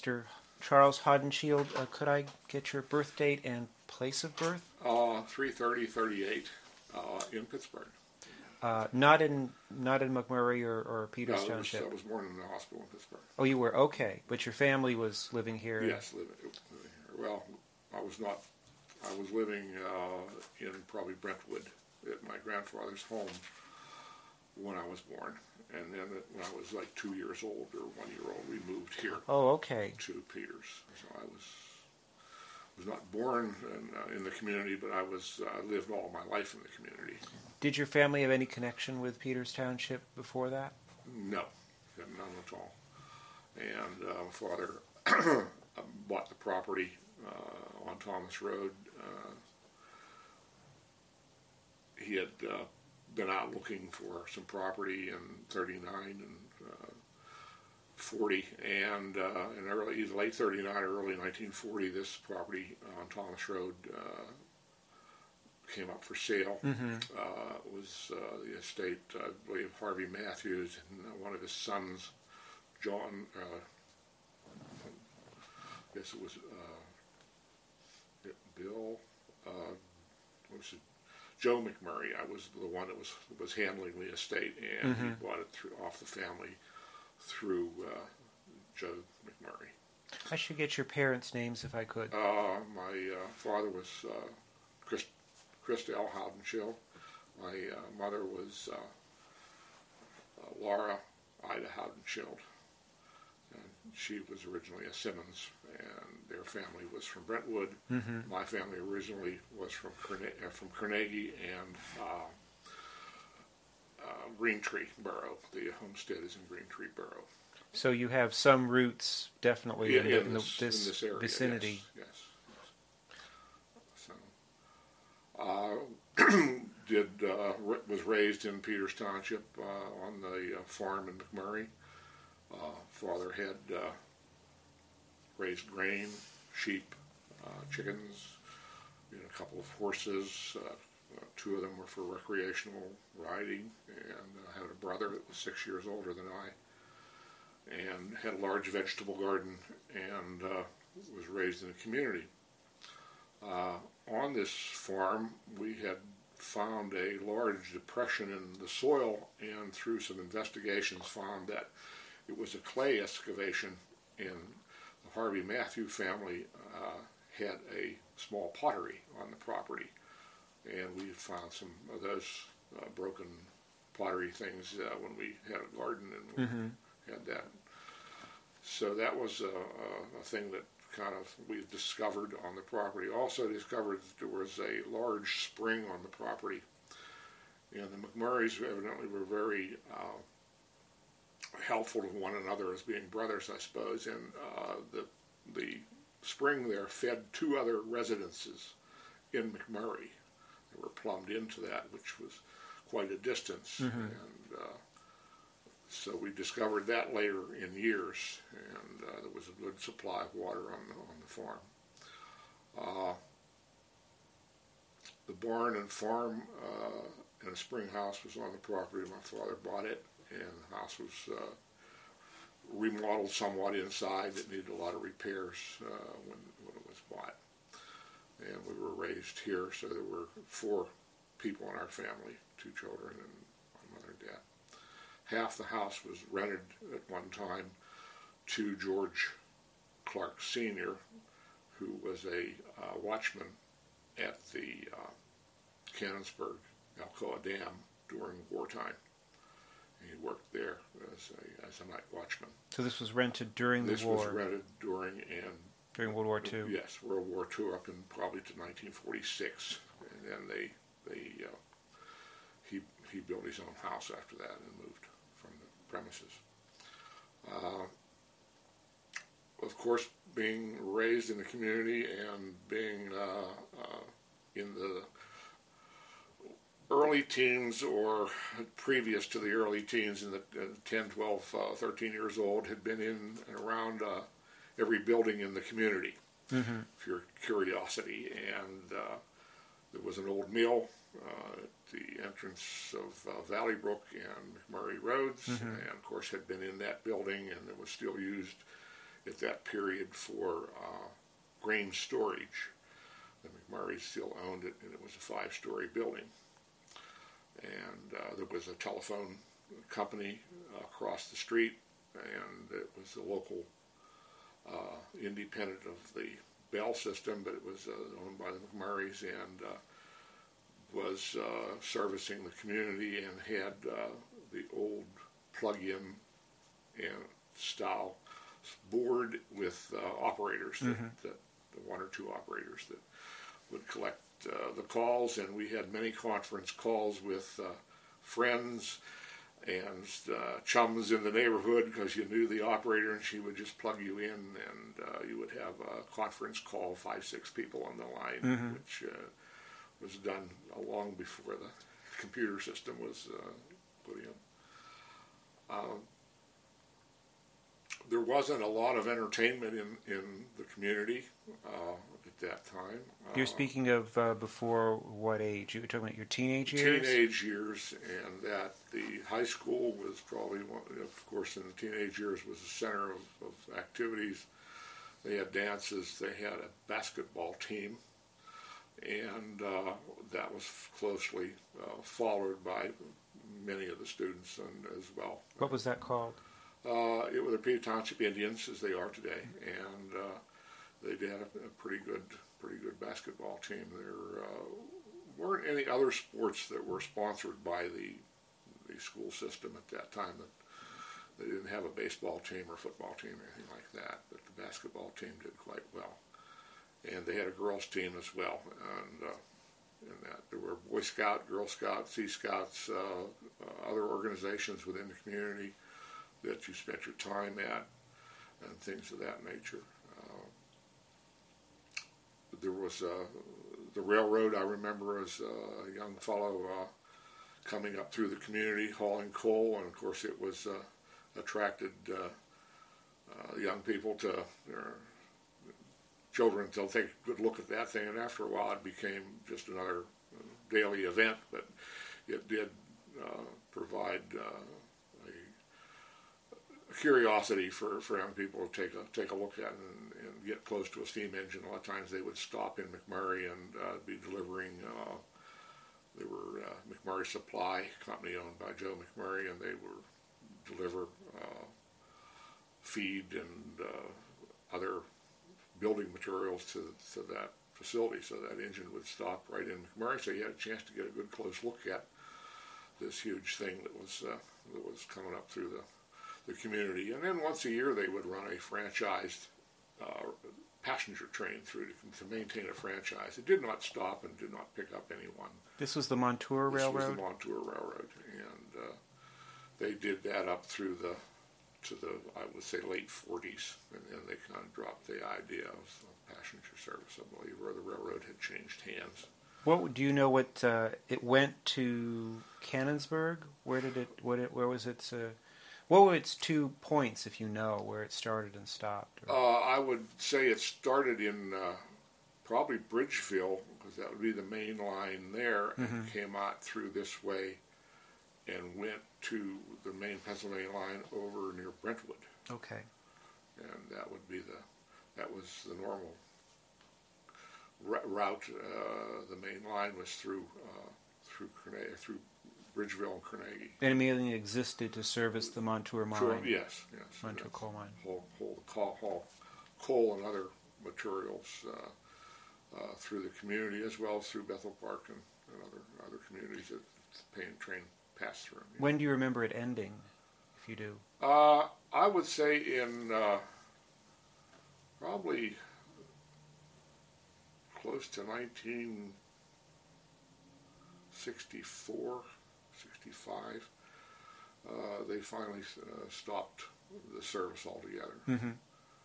Mr. Charles Hodenshield. Could I get your birth date and place of birth? 3/30/38 in Pittsburgh. Not in McMurray or Peters Township. I was born in the hospital in Pittsburgh. Oh, you were? Okay. But your family was living here? Yes, living here. Well, I was not. I was living in probably Brentwood at my grandfather's home when I was born. And then when I was like 2 years old or 1 year old, we moved here. Oh, okay. To Peters. So I was not born in the community, but I lived all my life in the community. Did your family have any connection with Peters Township before that? No, none at all. And my father bought the property on Thomas Road. He had been out looking for some property in 39 and 40, and in either late 39 or early 1940, this property on Thomas Road came up for sale. Mm-hmm. It was the estate, I believe, Harvey Matthews and one of his sons, John, I guess it was Bill, Joe McMurray. I was the one that was handling the estate, and he bought it off the family through Joe McMurray. I should get your parents' names if I could. My father was Christa L. Hodenshield. My mother was Laura Ida Hodenshield. She was originally a Simmons, and their family was from Brentwood. Mm-hmm. My family originally was from Carnegie and Green Tree Borough. The homestead is in Green Tree Borough. So you have some roots definitely in this area, vicinity. Yes. So, was raised in Peters Township on the farm in McMurray. Father had raised grain, sheep, chickens, a couple of horses. Two of them were for recreational riding, and I had a brother that was 6 years older than I, and had a large vegetable garden, and was raised in the community. On this farm, we had found a large depression in the soil, and through some investigations found that it was a clay excavation, and the Harvey Matthew family had a small pottery on the property, and we found some of those broken pottery things when we had a garden and we had that. So that was a thing that kind of we discovered on the property. Also discovered that there was a large spring on the property, and the McMurrays evidently were very helpful to one another as being brothers, I suppose, and the spring there fed two other residences in McMurray. They were plumbed into that, which was quite a distance, and so we discovered that later in years, and there was a good supply of water on the farm. The barn and farm and a spring house was on the property. My father bought it, and the house was remodeled somewhat inside. It needed a lot of repairs when it was bought. And we were raised here, so there were 4 people in our family, 2 children and my mother and dad. Half the house was rented at one time to George Clark Sr., who was a watchman at the Cannonsburg Alcoa Dam during wartime. He worked there as a night watchman. So this was rented during the war? This was rented during World War II? Yes, World War II up in probably to 1946. And then he built his own house after that and moved from the premises. Of course, being raised in the community and being in the early teens or previous to the early teens in the 10, 12, 13 years old, had been in and around every building in the community for your curiosity. And there was an old mill at the entrance of Valley Brook and McMurray Roads, and of course had been in that building, and it was still used at that period for grain storage. The McMurray still owned it, and it was a 5-story building. And there was a telephone company across the street, and it was a local independent of the Bell system, but it was owned by the McMurrays, and was servicing the community, and had the old plug-in and style board with operators, that one or two operators that would collect the calls, and we had many conference calls with friends and chums in the neighborhood, because you knew the operator, and she would just plug you in, and you would have a conference call, 5-6 people on the line, which was done long before the computer system was put in. There wasn't a lot of entertainment in the community at that time. You're speaking of before what age? You were talking about your teenage years? Teenage years, and that the high school was probably one, of course, in the teenage years, was the center of activities. They had dances, they had a basketball team, and that was closely followed by many of the students as well. What was that called? It was the Peter Township Indians, as they are today, and they had a pretty good basketball team. There weren't any other sports that were sponsored by the school system at that time. They didn't have a baseball team or football team or anything like that, but the basketball team did quite well. And they had a girls team as well, and that there were Boy Scout, Girl Scout, Sea Scouts, other organizations within the community that you spent your time at, and things of that nature. There was the railroad. I remember as a young fellow coming up through the community hauling coal, and of course it was attracted young people to their children to take a good look at that thing, and after a while it became just another daily event, but it did provide a curiosity for young people to take a look at and get close to a steam engine. A lot of times they would stop in McMurray and be delivering. They were McMurray Supply Company, owned by Joe McMurray, and they would deliver feed and other building materials to that facility. So that engine would stop right in McMurray, so you had a chance to get a good close look at this huge thing that was coming up through the community. And then once a year they would run a franchised passenger train through to maintain a franchise. It did not stop and did not pick up anyone. This was the Montour Railroad? This was the Montour Railroad, and they did that up through to the I would say late 40s, and then they kind of dropped the idea of passenger service, I believe, or the railroad had changed hands. What do you know? What it went to Cannonsburg? Where did it? Where was its? What were its 2 points, if you know, where it started and stopped? I would say it started in probably Bridgeville, because that would be the main line there, and came out through this way and went to the main Pennsylvania line over near Brentwood. Okay. And that would be that was the normal route. The main line was through Bridgeville and Carnegie. And immediately existed to service the Montour mine. Sure, yes. Montour coal mine. Haul coal and other materials through the community, as well as through Bethel Park and other communities that the train passed through. Yeah. When do you remember it ending, if you do? I would say in probably close to 1964, 65, they finally stopped the service altogether. And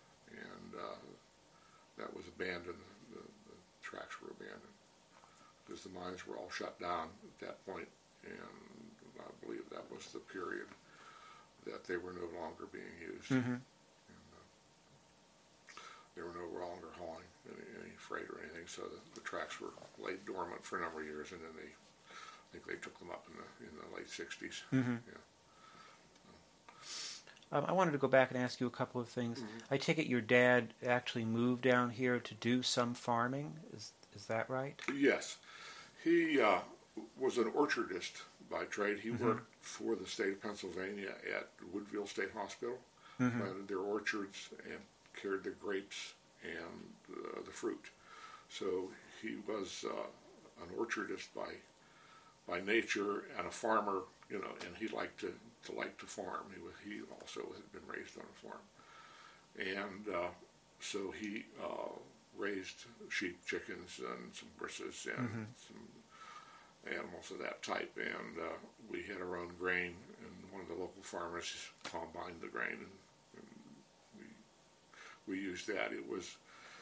that was abandoned. The tracks were abandoned because the mines were all shut down at that point, and I believe that was the period that they were no longer being used. And, they were no longer hauling any freight or anything, so the tracks were laid dormant for a number of years, and then I think they took them up in the late 60s. Yeah. I wanted to go back and ask you a couple of things. I take it your dad actually moved down here to do some farming. Is that right? Yes. He was an orchardist by trade. He worked for the state of Pennsylvania at Woodville State Hospital, planted their orchards and cared the grapes and the fruit. So he was an orchardist by nature and a farmer, and he liked to farm. He also had been raised on a farm, and so he raised sheep, chickens, and some horses and some animals of that type. And we had our own grain, and one of the local farmers combined the grain, and we used that. It was.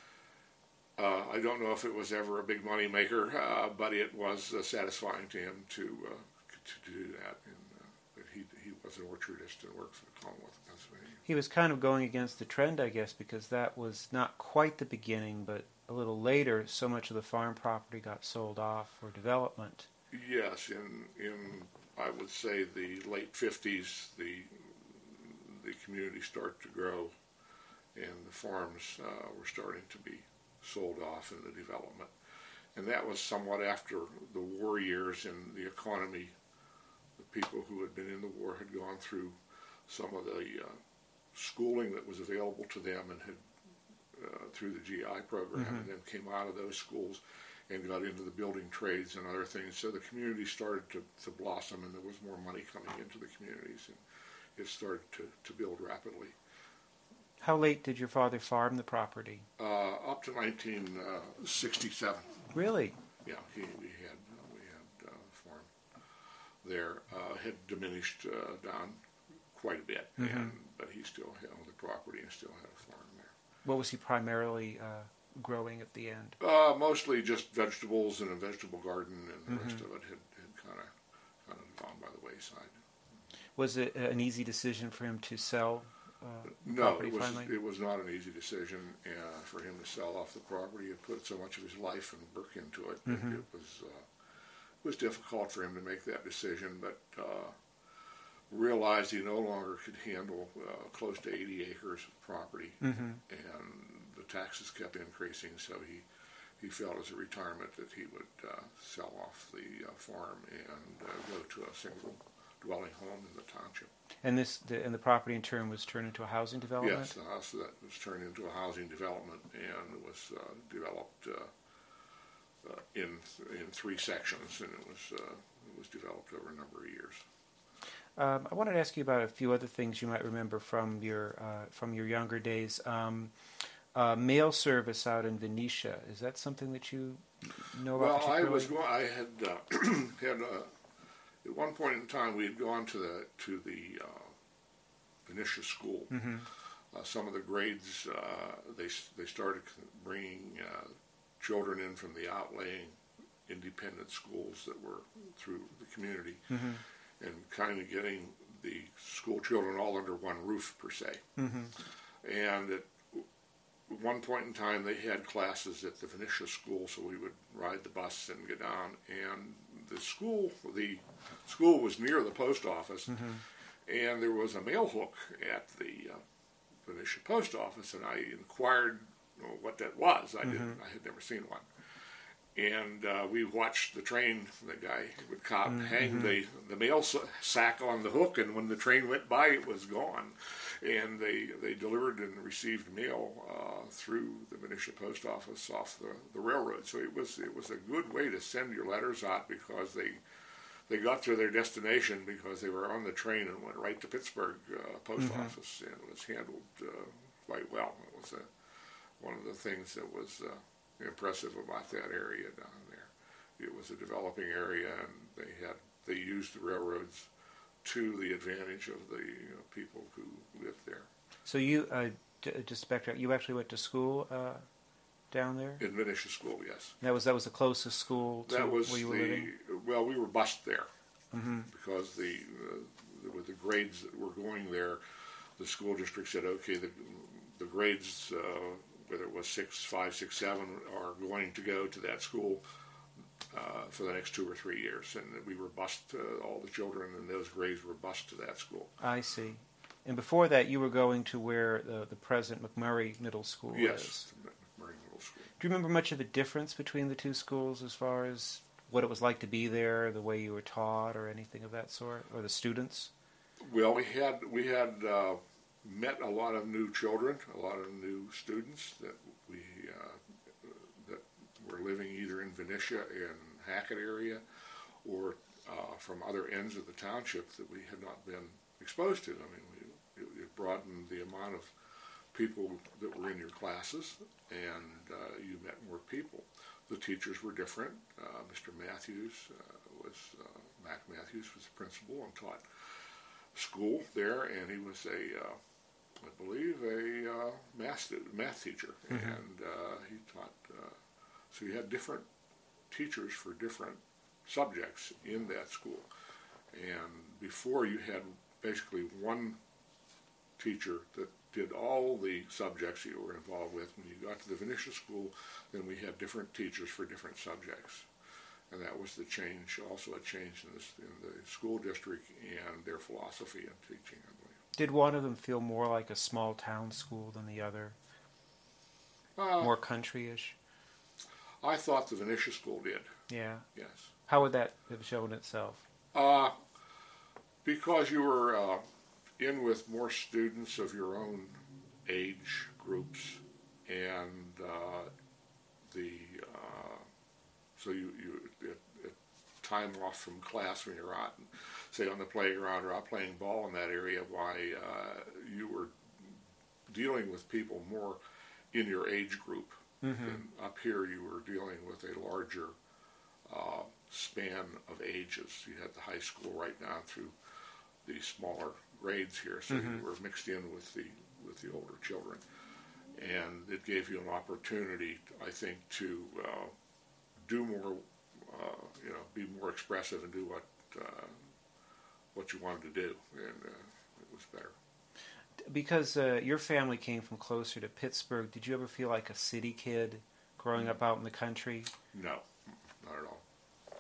I don't know if it was ever a big money maker, but it was satisfying to him to do that. And but he was an orchardist and worked for the Commonwealth of Pennsylvania. He was kind of going against the trend, I guess, because that was not quite the beginning, but a little later, so much of the farm property got sold off for development. Yes, in I would say the late 50s, the community started to grow, and the farms were starting to be sold off in the development. And that was somewhat after the war years, and the economy, the people who had been in the war had gone through some of the schooling that was available to them and had through the GI program, and then came out of those schools and got into the building trades and other things. So the community started to blossom, and there was more money coming into the communities, and it started to build rapidly. How late did your father farm the property? Up to 1967. Really? Yeah, we had a farm there. Had diminished down quite a bit, but he still owned the property and still had a farm there. What was he primarily growing at the end? Mostly just vegetables and a vegetable garden, and the rest of it had kind of gone by the wayside. Was it an easy decision for him to sell? No, it was not an easy decision for him to sell off the property. He had put so much of his life and work into it. It was difficult for him to make that decision, but realized he no longer could handle close to 80 acres of property, and the taxes kept increasing, so he felt as a retirement that he would sell off the farm and go to a single dwelling home in the township. And the property in turn was turned into a housing development? Yes, the house that was turned into a housing development and was developed in 3 sections, and it was developed over a number of years. I wanted to ask you about a few other things you might remember from your younger days. Mail service out in Venetia, is that something that you know about? Well, I had at one point in time, we had gone to the Venetia school. Some of the grades, they started bringing children in from the outlying independent schools that were through the community, and kind of getting the school children all under one roof, per se. And at one point in time, they had classes at the Venetia school, so we would ride the bus and get down, and the school was near the post office, and there was a mail hook at the Venetia post office, and I inquired what that was. I had never seen one. And we watched the train, the guy would hang the mail sack on the hook, and when the train went by, it was gone. And they delivered and received mail through the Venetia post office off the railroad. So it was a good way to send your letters out, because they got to their destination because they were on the train and went right to Pittsburgh post office, and it was handled quite well. It was one of the things that was impressive about that area down there. It was a developing area, and they used the railroads to the advantage of the people who lived there. So you just backtrack. You actually went to school down there? In Venetia School, yes. That was the closest school to where you were living? Well, we were bused there because the grades that were going there, the school district said, okay, the grades, whether it was 6, 5, 6, 7, are going to go to that school for the next 2 or 3 years, and we were bused. All the children in those grades were bused to that school. I see. And before that, you were going to where the present McMurray Middle School is. Yes, McMurray Middle School. Do you remember much of the difference between the two schools as far as what it was like to be there, the way you were taught, or anything of that sort, or the students? Well, we had met a lot of new children, a lot of new students that that were living either in Venetia and Hackett area, or from other ends of the township that we had not been exposed to. I mean, it broadened the amount of people that were in your classes, and you met more people. The teachers were different. Mr. Matthews Mac Matthews was the principal and taught school there, and he was I believe a math teacher, Mm-hmm. and he taught. So you had different teachers for different subjects in that school, and before you had basically one teacher that did all the subjects you were involved with. When you got to the Venetia school, then we had different teachers for different subjects, and that was the change. Also, a change in the school district and their philosophy in teaching, I believe. Did one of them feel more like a small town school than the other? More country-ish? I thought the Venetia school did. Yeah. Yes. How would that have shown itself? Because you were in with more students of your own age groups, and so you at time off from class when you're out, say on the playground or out playing ball in that area, why you were dealing with people more in your age group. Mm-hmm. And up here you were dealing with a larger span of ages. You had the high school right down through the smaller grades here, so Mm-hmm. you were mixed in with the older children, and it gave you an opportunity, I think, to do more, be more expressive and do what you wanted to do, and it was better. Because your family came from closer to Pittsburgh, did you ever feel like a city kid growing up out in the country? No, not at all.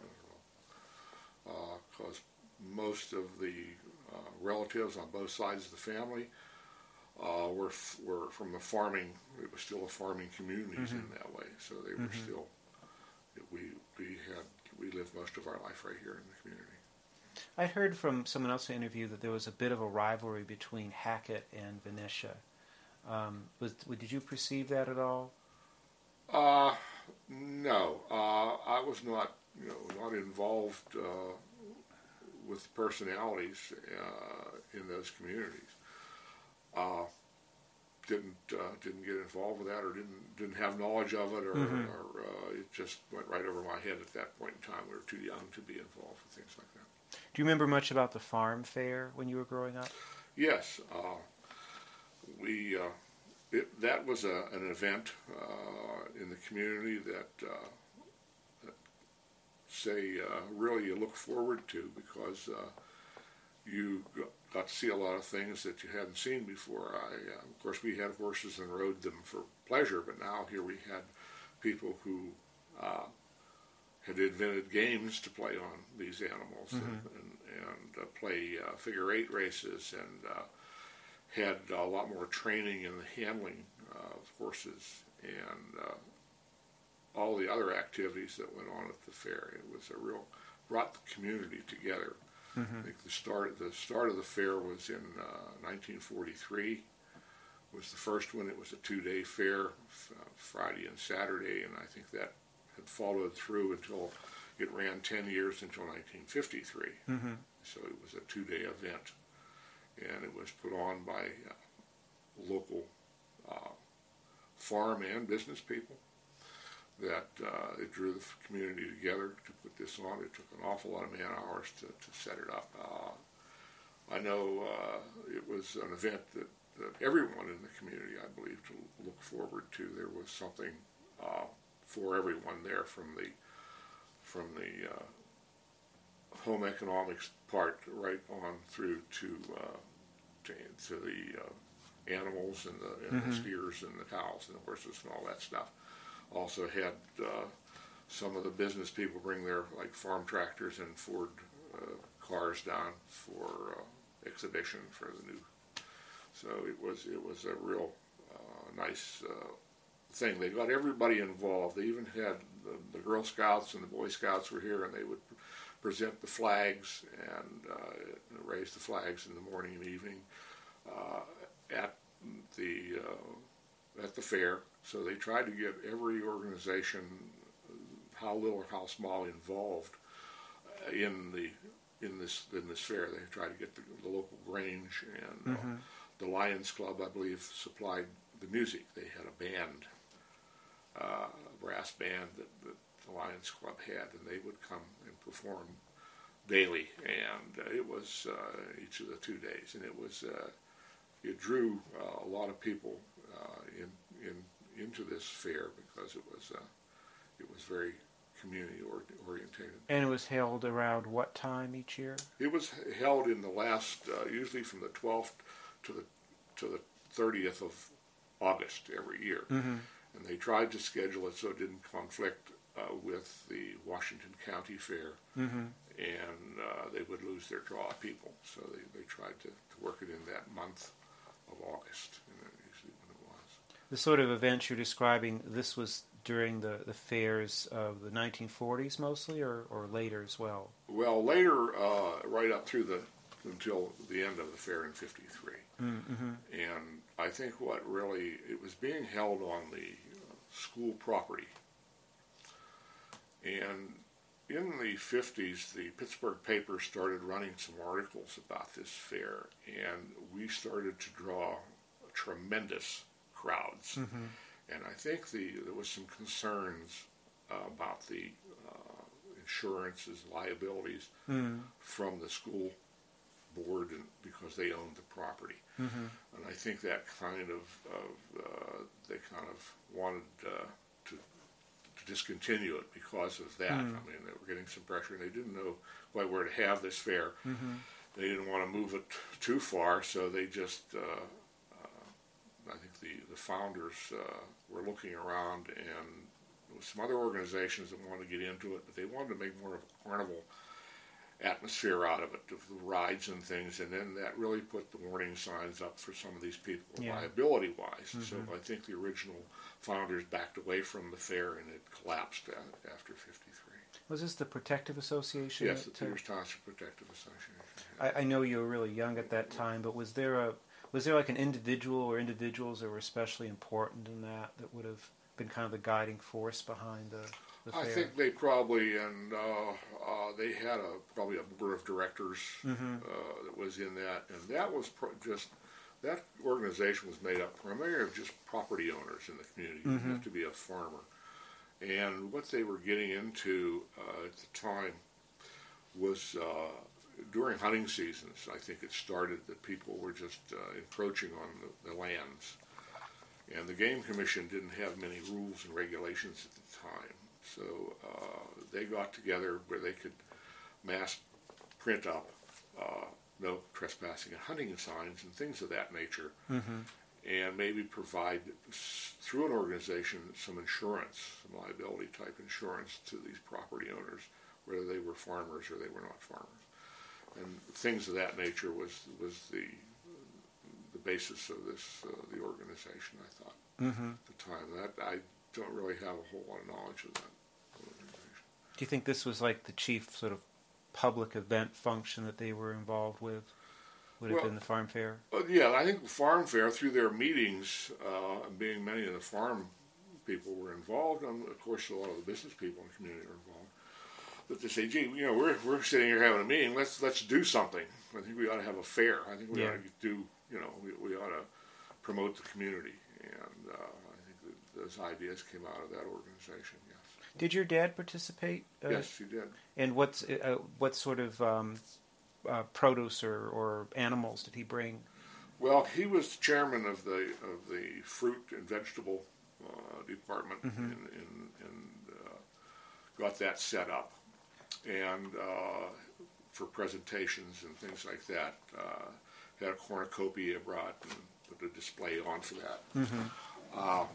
Because most of the relatives on both sides of the family were from the farming. It was still a farming communities in that way, so they were still. We lived most of our life right here in the community. I heard from someone else I interviewed that there was a bit of a rivalry between Hackett and Venetia. Did you perceive that at all? No, I was not involved with personalities in those communities. Didn't get involved with that, or didn't have knowledge of it, or it just went right over my head at that point in time. We were too young to be involved with things like that. Do you remember much about the farm fair when you were growing up? Yes, that was an event in the community that really you look forward to, because you got to see a lot of things that you hadn't seen before. Of course, we had horses and rode them for pleasure, but now here we had people who had invented games to play on these animals and play figure eight races, and had a lot more training in the handling of horses and all the other activities that went on at the fair. It was brought the community together. I think the start of the fair was in 1943. Was the first one. It was a 2-day fair, Friday and Saturday, and I think that had followed through until it ran 10 years until 1953. So it was a 2-day event, and it was put on by local farm and business people. That it drew the community together to put this on. It took an awful lot of man hours to set it up. I know it was an event that everyone in the community, I believe, to look forward to. There was something for everyone there, from the home economics part right on through to the animals and the steers and the cows and the horses and all that stuff. Also had some of the business people bring their farm tractors and Ford cars down for exhibition for the new So it was a real nice thing. They got everybody involved. They even had the Girl Scouts and the Boy Scouts were here, and they would present the flags and raise the flags in the morning and evening at the fair. So they tried to get every organization, how little or how small, involved in this fair. They tried to get the local Grange and the Lions Club, I believe, supplied the music. They had a band, a brass band that the Lions Club had, and they would come and perform daily. And it was each of the 2 days, and it drew a lot of people into this fair because it was very community orientated. And it was held around what time each year? It was held in the last, usually from the 12th to the 30th of August every year. And they tried to schedule it so it didn't conflict with the Washington County Fair, and they would lose their draw of people. So they tried to work it in that month of August, and that's usually when it was. The sort of events you're describing, this was during the fairs of the 1940s mostly, or later as well? Well, later, right up through until the end of the fair in '53. And I think it was being held on the school property. And in the 50s, the Pittsburgh paper started running some articles about this fair, and we started to draw tremendous crowds. And I think there was some concerns about the insurances, liabilities from the school board, because they owned the property. And I think that they kind of wanted to discontinue it because of that. I mean, they were getting some pressure, and they didn't know quite where to have this fair. They didn't want to move it too far, so they just, I think the founders were looking around, and there was some other organizations that wanted to get into it, but they wanted to make more of a carnival atmosphere out of it, of the rides and things, and then that really put the warning signs up for some of these people, liability-wise. So I think the original founders backed away from the fair, and it collapsed after '53. Was this the Protective Association? Yes, the Peters Township Protective Association. I know you were really young at that time, but was there like an individual or individuals that were especially important in that would have been kind of the guiding force behind the fair? I think they probably, and they had probably a board of directors that was in that, and that was that organization was made up primarily of just property owners in the community. You didn't have to be a farmer. And what they were getting into at the time was during hunting seasons, I think it started that people were just encroaching on the lands. And the Game Commission didn't have many rules and regulations at the time. So they got together where they could mass print up no trespassing and hunting signs and things of that nature, and maybe provide, through an organization, some insurance, some liability type insurance to these property owners, whether they were farmers or they were not farmers. And things of that nature was the basis of the organization, I thought, at the time. That I don't really have a whole lot of knowledge of that organization. Do you think this was like the chief sort of public event function that they were involved with? Would have been the farm fair? Yeah, I think the farm fair, through their meetings, being many of the farm people were involved, and of course a lot of the business people in the community are involved. But they say, gee, we're sitting here having a meeting. Let's do something. I think we ought to have a fair. I think we ought to do. We ought to promote the community, and I think those ideas came out of that organization. Yes. Did your dad participate? Yes, he did. And what sort of produce or animals did he bring? Well, he was chairman of the fruit and vegetable department, and got that set up, and for presentations and things like that. Had a cornucopia brought and put a display on for that.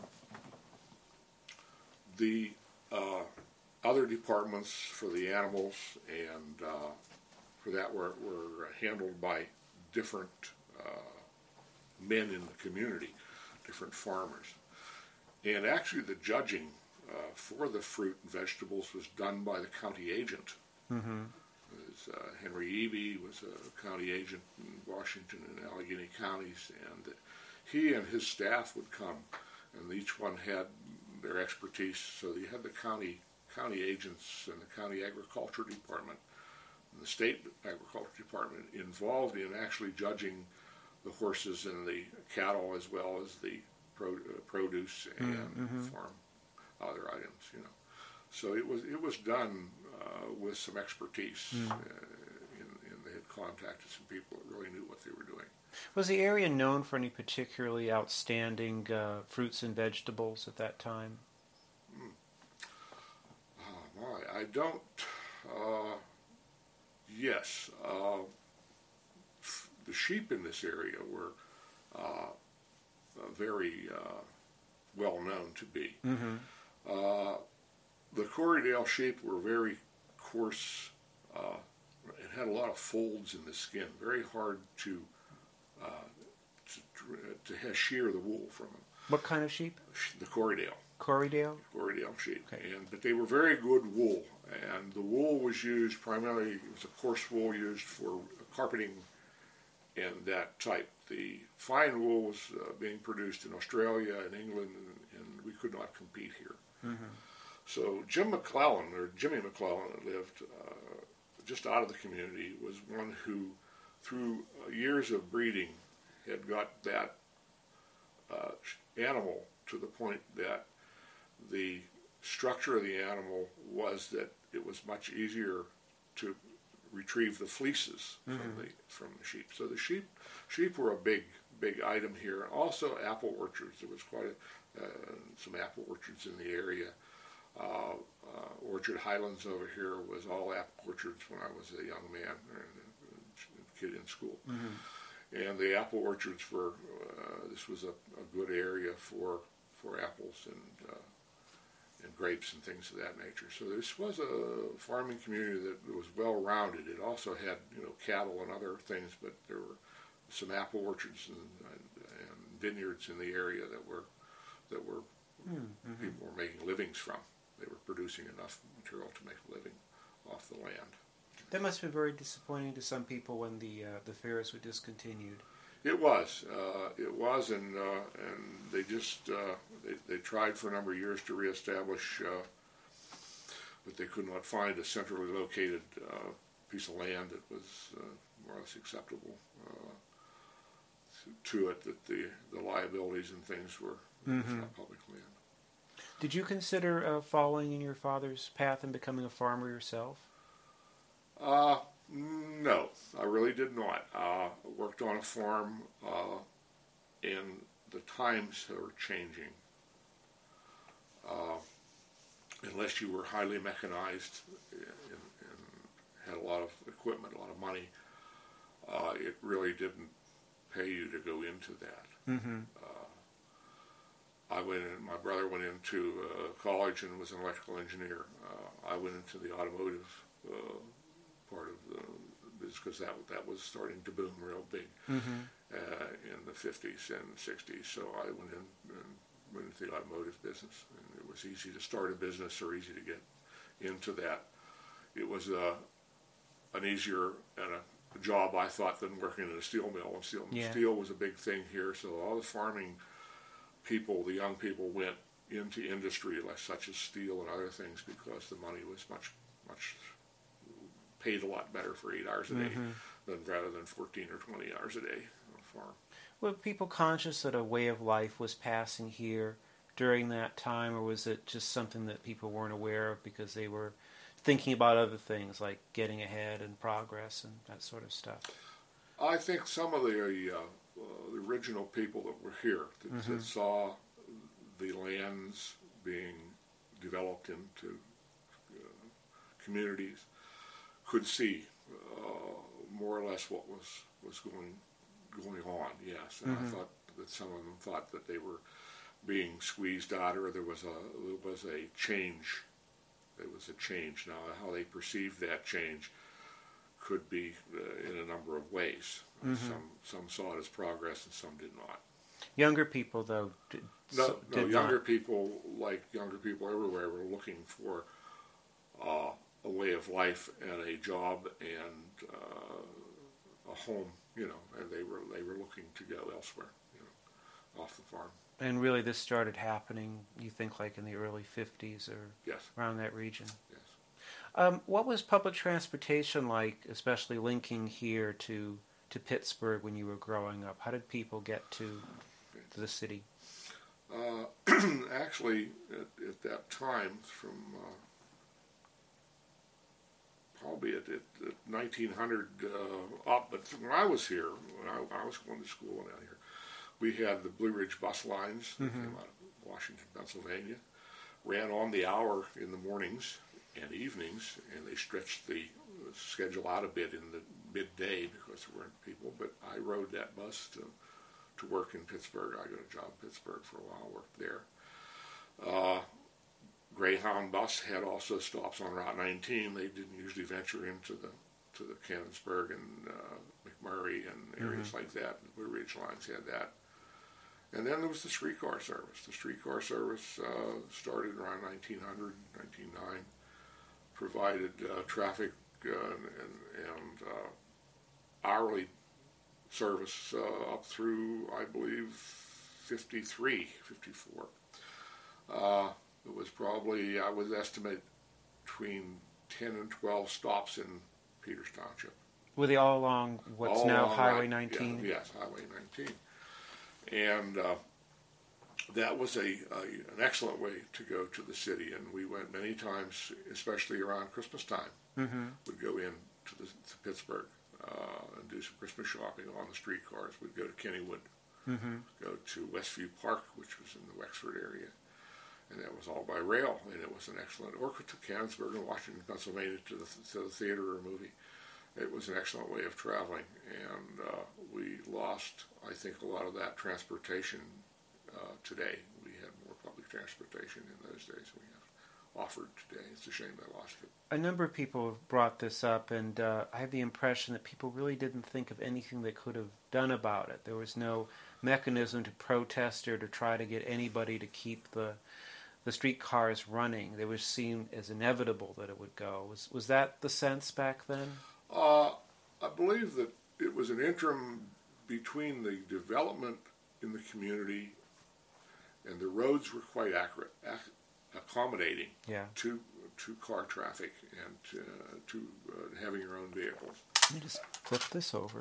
The other departments for the animals and for that were handled by different men in the community, different farmers. And actually the judging for the fruit and vegetables was done by the county agent. Mm-hmm. Henry Eby was a county agent in Washington and Allegheny counties, and he and his staff would come, and each one had their expertise. So you had the county agents and the county agriculture department and the state agriculture department involved in actually judging the horses and the cattle as well as the produce and farm other items, you know. So it was done with some expertise, and they had contacted some people that really knew what they were doing. Was the area known for any particularly outstanding fruits and vegetables at that time? I don't. Yes, the sheep in this area were very well known to be. Mm-hmm. The Corriedale sheep were very coarse. It had a lot of folds in the skin, very hard to shear the wool from them. What kind of sheep? The Corriedale. Corriedale? Corriedale sheep. Okay. But they were very good wool, and the wool was used primarily, it was a coarse wool used for carpeting and that type. The fine wool was being produced in Australia and England, and we could not compete here. Mm-hmm. So Jimmy McClellan that lived just out of the community, was one who, through years of breeding, had got that animal to the point that the structure of the animal was that it was much easier to retrieve the fleeces from the sheep. So the sheep were a big item here. Also apple orchards. There was quite some apple orchards in the area. Orchard Highlands over here was all apple orchards when I was a young man, a kid in school. Mm-hmm. And the apple orchards were, this was a good area for apples and grapes and things of that nature. So this was a farming community that was well-rounded. It also had, cattle and other things, but there were some apple orchards and vineyards in the area that were people were making livings from. They were producing enough material to make a living off the land. That must have been very disappointing to some people when the fairs were discontinued. It was, and they just they tried for a number of years to reestablish, but they could not find a centrally located piece of land that was more or less acceptable to it. That the liabilities and things were not public land. Did you consider following in your father's path and becoming a farmer yourself? No, I really did not. Worked on a farm, and the times are changing. Unless you were highly mechanized and had a lot of equipment, a lot of money, it really didn't pay you to go into that. Mm-hmm. My brother went into college and was an electrical engineer. I went into the automotive part of the business because that was starting to boom real big in the 50s and 60s. So I went into the automotive business, and it was easy to start a business or easy to get into that. It was an easier and a job, I thought, than working in a steel mill. And steel was a big thing here, so all the farming people, the young people, went into industry such as steel and other things because the money was much paid a lot better for 8 hours a day rather than 14 or 20 hours a day on a farm. Were people conscious that a way of life was passing here during that time, or was it just something that people weren't aware of because they were thinking about other things like getting ahead and progress and that sort of stuff? I think some of the original people that were here that saw the lands being developed into communities could see more or less what was going on. Yes, and I thought that some of them thought that they were being squeezed out, or there was a change. There was a change. Now, how they perceived that change could be in a number of ways. Mm-hmm. Some saw it as progress and some did not. Younger people, though, younger people, like younger people everywhere, were looking for a way of life and a job and a home, and they were looking to go elsewhere, off the farm. And really, this started happening, you think, like in the early 50s or yes. around that region? Yes. What was public transportation like, especially linking here to Pittsburgh when you were growing up? How did people get to the city? Actually, at that time, from probably at 1900 up, but when I was here, when I was going to school down here, we had the Blue Ridge bus lines that came out of Washington, Pennsylvania, ran on the hour in the mornings and evenings, and they stretched the schedule out a bit in the midday because there weren't people, but I rode that bus to work in Pittsburgh. I got a job in Pittsburgh for a while, worked there. Greyhound bus had also stops on Route 19. They didn't usually venture into the Canonsburg and McMurray and areas like that. The Blue Ridge lines had that. And then there was the streetcar service. The streetcar service started around 1900, 1909, provided traffic and hourly service up through, I believe, 53, 54. It was probably, I would estimate, between 10 and 12 stops in Peters Township. Were they all along what's all now along Highway 19? Yeah, yes, Highway 19. And that was an excellent way to go to the city. And we went many times, especially around Christmas time. Mm-hmm. We'd go in to Pittsburgh and do some Christmas shopping on the streetcars. We'd go to Kennywood, go to Westview Park, which was in the Wexford area. And that was all by rail, and it was an excellent, or to Canonsburg in Washington, Pennsylvania, to the theater or movie. It was an excellent way of traveling, and we lost, I think, a lot of that transportation today. We had more public transportation in those days than we have offered today. It's a shame they lost it. A number of people have brought this up, and I have the impression that people really didn't think of anything they could have done about it. There was no mechanism to protest or to try to get anybody to keep the streetcars running. They were seen as inevitable that it would go. Was that the sense back then? I believe that it was an interim between the development in the community, and the roads were quite accommodating to car traffic and to having your own vehicles. Let me just flip this over.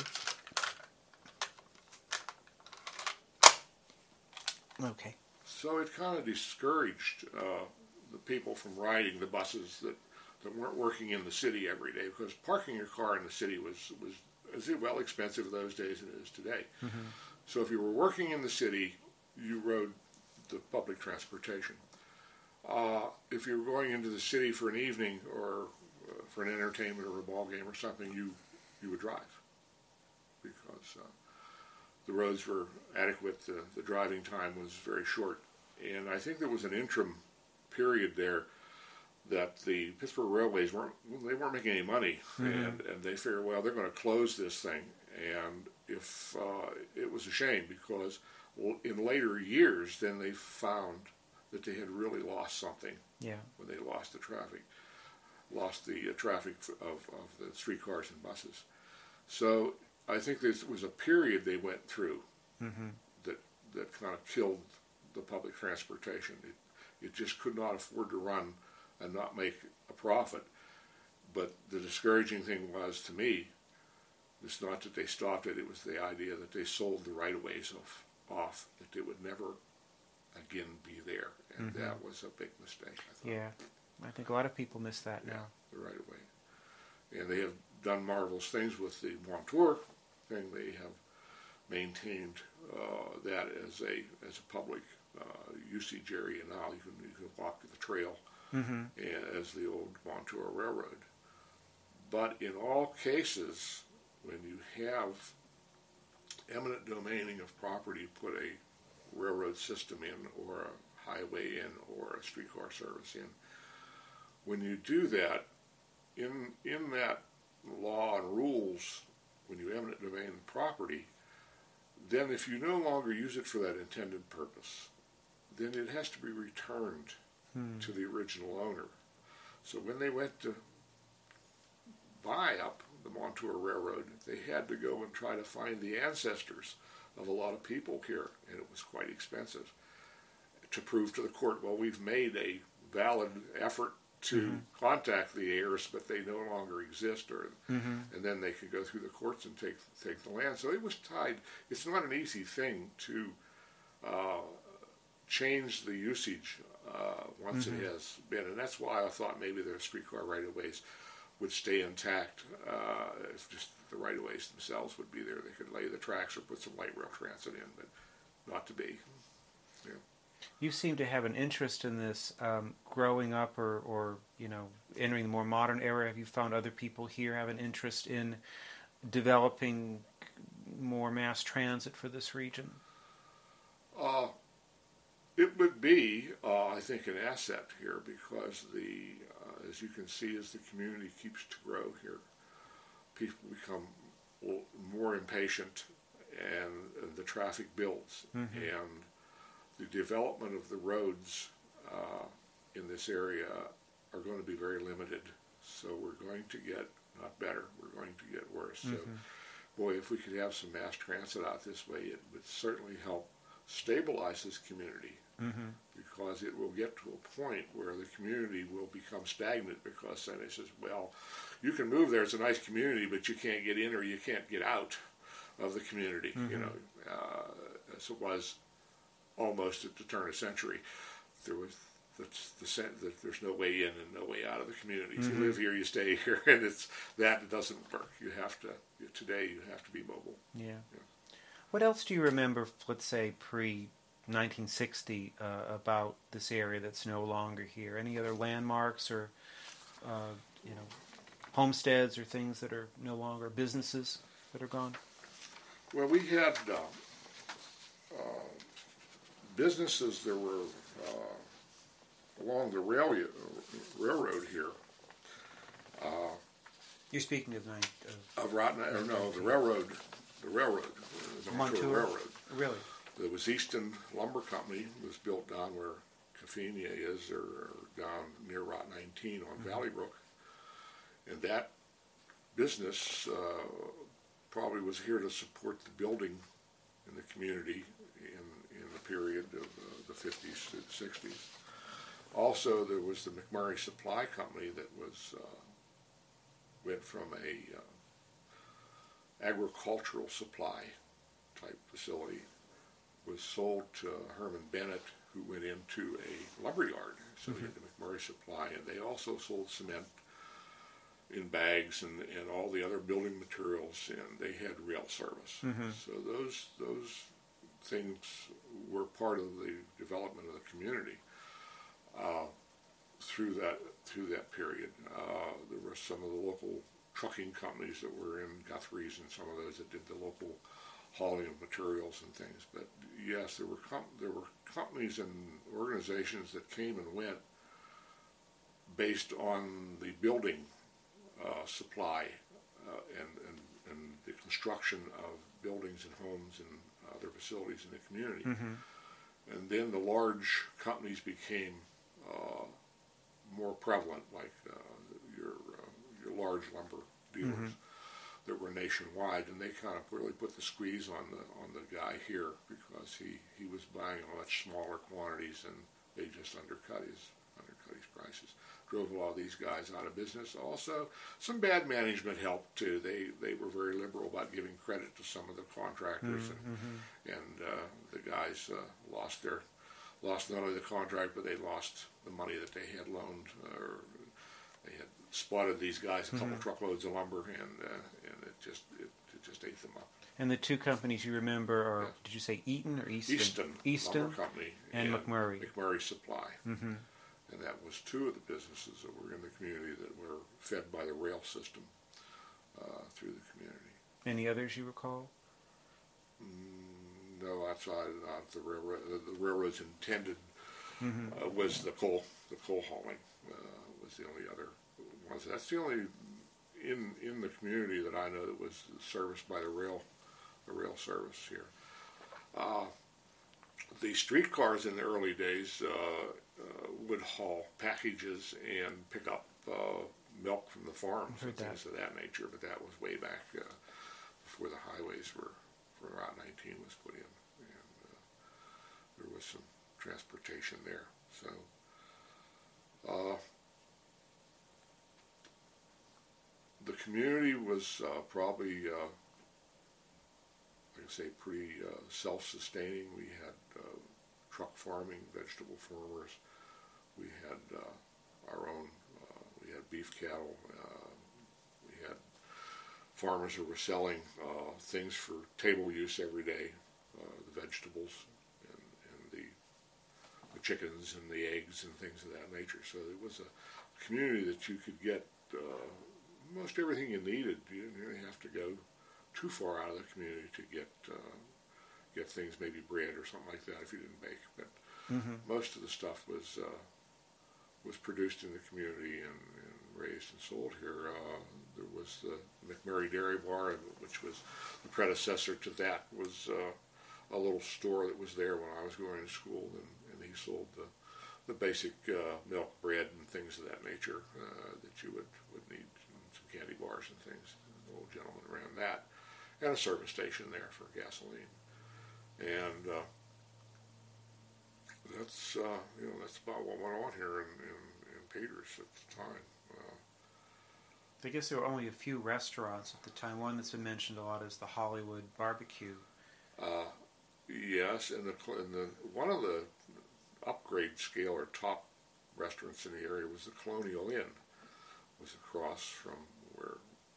Okay. So it kind of discouraged the people from riding the buses that weren't working in the city every day, because parking your car in the city was as well expensive in those days as it is today. Mm-hmm. So if you were working in the city, you rode the public transportation. If you were going into the city for an evening or for an entertainment or a ball game or something, you would drive, because the roads were adequate. The driving time was very short. And I think there was an interim period there that the Pittsburgh Railways weren't making any money, and they figured, well, they're going to close this thing. And if it was a shame, because in later years, then they found that they had really lost something when they lost the traffic of the streetcars and buses. So I think there was a period they went through that kind of killed the public transportation. It just could not afford to run and not make a profit. But the discouraging thing was, to me, it's not that they stopped it, it was the idea that they sold the right-of-ways off, that they would never again be there. And that was a big mistake, I thought. Yeah, I think a lot of people miss that now. The right-of-way. And they have done marvelous things with the Montour thing. They have maintained that as a public usage area now. You can walk the trail as the old Montour Railroad. But in all cases, when you have eminent domaining of property, put a railroad system in, or a highway in, or a streetcar service in, when you do that, in that law and rules when you eminent domain property, then if you no longer use it for that intended purpose, then it has to be returned to the original owner. So when they went to buy up the Montour Railroad, they had to go and try to find the ancestors of a lot of people here, and it was quite expensive to prove to the court, well, we've made a valid effort to contact the heirs, but they no longer exist, and then they could go through the courts and take the land. So it was tied. It's not an easy thing to change the usage once it has been, and that's why I thought maybe the streetcar right-of-ways would stay intact if just the right-of-ways themselves would be there. They could lay the tracks or put some light rail transit in, but not to be. Yeah. You seem to have an interest in this growing up or entering the more modern era. Have you found other people here have an interest in developing more mass transit for this region? It would be, I think, an asset here because as you can see, as the community keeps to grow here, people become more impatient and the traffic builds. And the development of the roads in this area are going to be very limited. So we're going to get, not better, we're going to get worse. So, boy, if we could have some mass transit out this way, it would certainly help stabilize this community because it will get to a point where the community will become stagnant because then it says, well, you can move there, it's a nice community, but you can't get in or you can't get out of the community, as it was almost at the turn of the century. There was there's no way in and no way out of the community. If you live here, you stay here, and it doesn't work. Today you have to be mobile. Yeah. What else do you remember, let's say, pre-1960 about this area that's no longer here? Any other landmarks or, homesteads or things that are no longer, businesses that are gone? Well, we had businesses that were along the railroad here. You're speaking of the railroad. The Montour Railroad. Really? There was Easton Lumber Company. It was built down where Cafenia is, or down near Route 19 on Valley Brook. And that business probably was here to support the building in the community in the period of the 50s to the 60s. Also, there was the McMurray Supply Company that went from a agricultural supply type facility, was sold to Herman Bennett, who went into a lumber yard. So he had the McMurray Supply, and they also sold cement in bags and all the other building materials, and they had rail service. So those things were part of the development of the community through that period. There were some of the local trucking companies that were in Guthrie's and some of those that did the local hauling of materials and things. But yes, there were companies and organizations that came and went based on the building supply and the construction of buildings and homes and other facilities in the community. And then the large companies became more prevalent, like your large lumber dealers that were nationwide, and they kind of really put the squeeze on the guy here because he was buying much smaller quantities, and they just undercut his prices. Drove a lot of these guys out of business. Also, some bad management helped too. They were very liberal about giving credit to some of the contractors, and the guys lost not only the contract, but they lost the money that they had loaned, or they had spotted these guys a couple truckloads of lumber, and it just ate them up. And the two companies you remember are, did you say Eaton or Easton? Easton Lumber Company and McMurray. McMurray Supply. And that was two of the businesses that were in the community that were fed by the rail system through the community. Any others you recall? No, outside of the railroad. The railroad's intended was the coal hauling was the only other ones. That's the only in the community that I know that was serviced by the rail service here. The streetcars in the early days would haul packages and pick up milk from the farms and things of that nature, but that was way back before the highways for Route 19 was put in, and there was some transportation there. So the community was probably, like I say, pretty self-sustaining. We had truck farming, vegetable farmers. We had our own. We had beef cattle. We had farmers who were selling things for table use every day, the vegetables and the chickens and the eggs and things of that nature. So it was a community that you could get most everything you needed. You didn't really have to go too far out of the community to get things, maybe bread or something like that if you didn't bake. But most of the stuff was produced in the community and raised and sold here. There was the McMurray Dairy Bar, which was the predecessor to that, was a little store that was there when I was going to school, and he sold the basic milk, bread, and things of that nature that you would need, and some candy bars and things. The old gentleman ran that, and a service station there for gasoline. And that's that's about what went on here in Peters at the time. I guess there were only a few restaurants at the time. One that's been mentioned a lot is the Hollywood Barbecue. Yes, and the one of the upgrade scale or top restaurants in the area was the Colonial Inn. It was across from where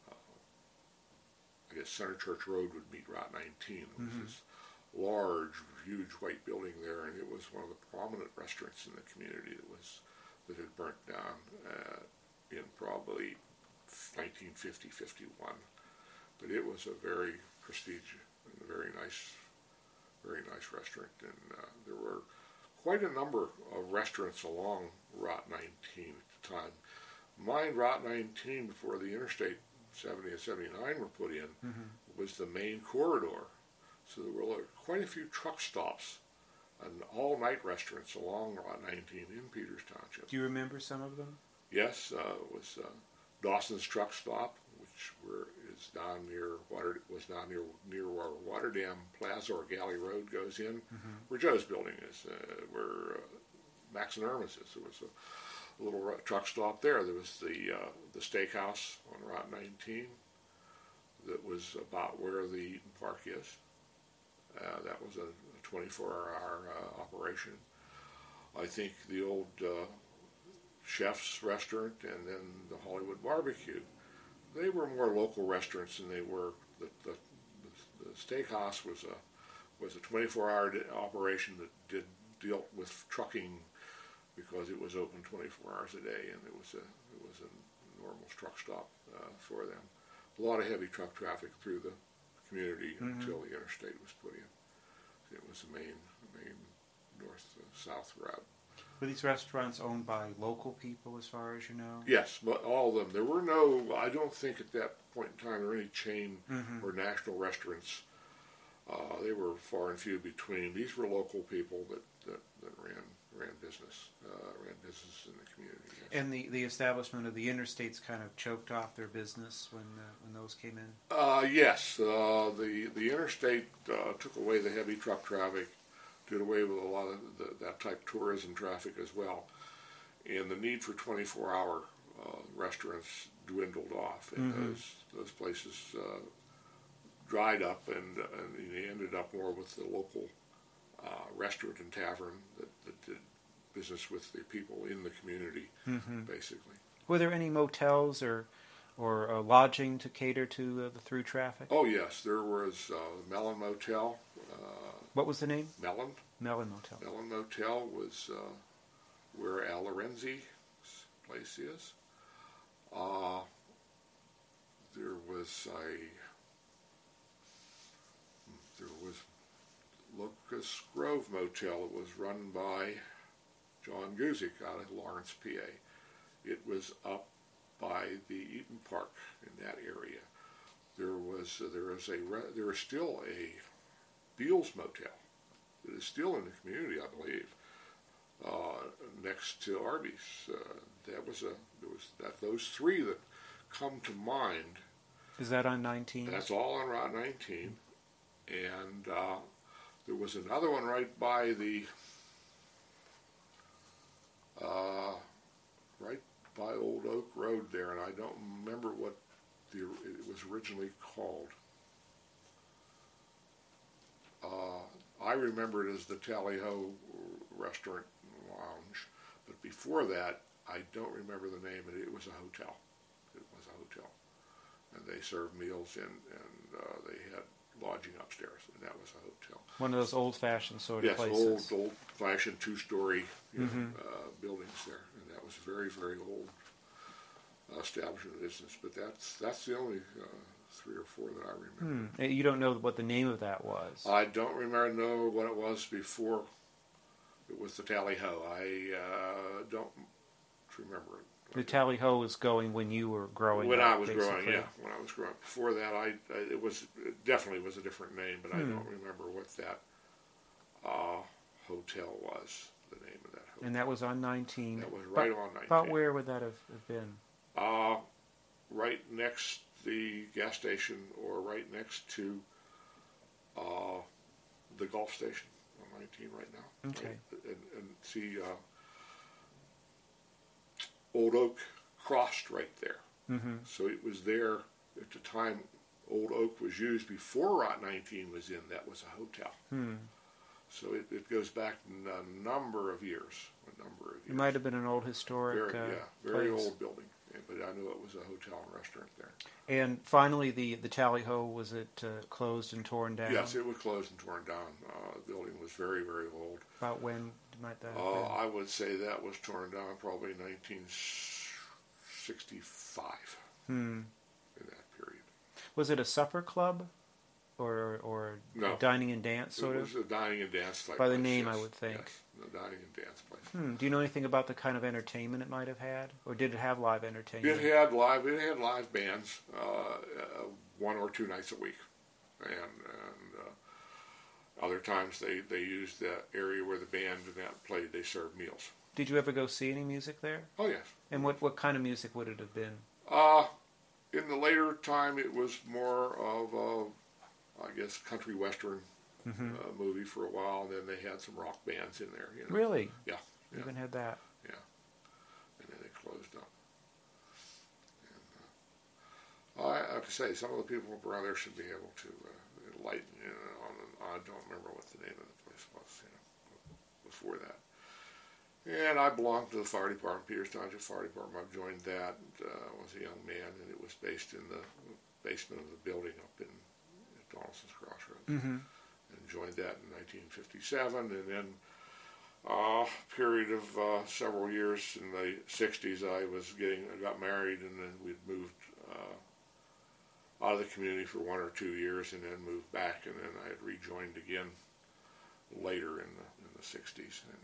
I guess Center Church Road would meet Route 19. It was this large, huge white building there, and it was one of the prominent restaurants in the community that had burnt down in probably 1950-51. But it was a very prestigious and a very nice restaurant, and there were quite a number of restaurants along Route 19 at the time. Mind Route 19, before the Interstate 70 and 79 were put in, was the main corridor. So there were quite a few truck stops and all-night restaurants along Route 19 in Peters Township. Do you remember some of them? Yes, it was Dawson's Truck Stop, which is down near where Waterdam Plaza or Galley Road goes in, where Joe's building is, where Max and Irma's is. There was a little truck stop there. There was the steakhouse on Route 19 that was about where the Eaton Park is. That was a 24-hour operation. I think the old Chef's Restaurant and then the Hollywood Barbecue, they were more local restaurants than they were. The steakhouse was a 24-hour operation that dealt with trucking because it was open 24 hours a day, and it was a normal truck stop for them. A lot of heavy truck traffic through the community until the interstate was put in. It was the main north-south route. Were these restaurants owned by local people, as far as you know? Yes, but all of them. There were I don't think at that point in time there were any chain or national restaurants. They were far and few between. These were local people that ran business in the community. Yes. And the establishment of the interstates kind of choked off their business when those came in? Yes. The interstate took away the heavy truck traffic, did away with a lot of that type of tourism traffic as well. And the need for 24-hour restaurants dwindled off. And those places dried up, and they ended up more with the local restaurant and tavern that did business with the people in the community, basically. Were there any motels or lodging to cater to the through traffic? Oh, yes. There was Mellon Motel. What was the name? Mellon Motel. Mellon Motel was where Al Lorenzi's place is. There was Locust Grove Motel. It was run by John Guzik out of Lawrence, PA. It was up by the Eaton Park in that area, there is still a Beals Motel that is still in the community, I believe, next to Arby's. Those three that come to mind. Is that on 19? That's all on Route 19, and there was another one right by Old Oak Road there, and I don't remember what it was originally called. I remember it as the Tally Ho Restaurant and Lounge, but before that, I don't remember the name. It was a hotel. It was a hotel, and they served meals and they had lodging upstairs, and that was a hotel. One of those old-fashioned sort of places. Yes, old-fashioned two-story buildings there, and that was very, very old establishment business. But that's the only 3 or 4 that I remember. You don't know what the name of that was? I don't know what it was before it was the Tally Ho. I don't remember it. The Tally Ho was going when you were growing up. When I was basically. growing, yeah. When I was growing up. Before that, it definitely was a different name, but I don't remember what that hotel was, the name of that hotel. And that was on 19. That was right on 19. About where would that have been? Right next to the gas station, or right next to the Gulf station on 19 right now. Okay. Right? And see Old Oak crossed right there. Mm-hmm. So it was there at the time Old Oak was used before Route 19 was in. That was a hotel. So it goes back a number of years. It might have been an old historic very place. old building. But I knew it was a hotel and restaurant there. And finally, the Tally Ho, was it closed and torn down? Yes, it was closed and torn down. The building was very, very old. About when might that have been? I would say that was torn down probably 1965 in that period. Was it a supper club or no. a dining and dance sort of? It was a dining and dance type By the place, name, yes. I would think. Yes, the dining and dance place. Do you know anything about the kind of entertainment it might have had? Or did it have live entertainment? It had live bands 1 or 2 nights a week. And other times they used the area where the band and that played, they served meals. Did you ever go see any music there? Oh, yes. And what kind of music would it have been? In the later time, it was more of country western movie for a while. And then they had some rock bands in there. You know? Really? Yeah. You even had that? Yeah. And then it closed up. And, I have to say, some of the people around there should be able to enlighten you on. I don't remember what the name of the place was. Before that. And I belonged to the fire department, Peters Township Fire Department. I joined that. I was a young man, and it was based in the basement of the building up at Donaldson's Crossroads. And joined that in 1957, and then a period of several years in the 60s, I got married, and then we'd moved out of the community for 1 or 2 years, and then moved back, and then I had rejoined again later in the 60s, and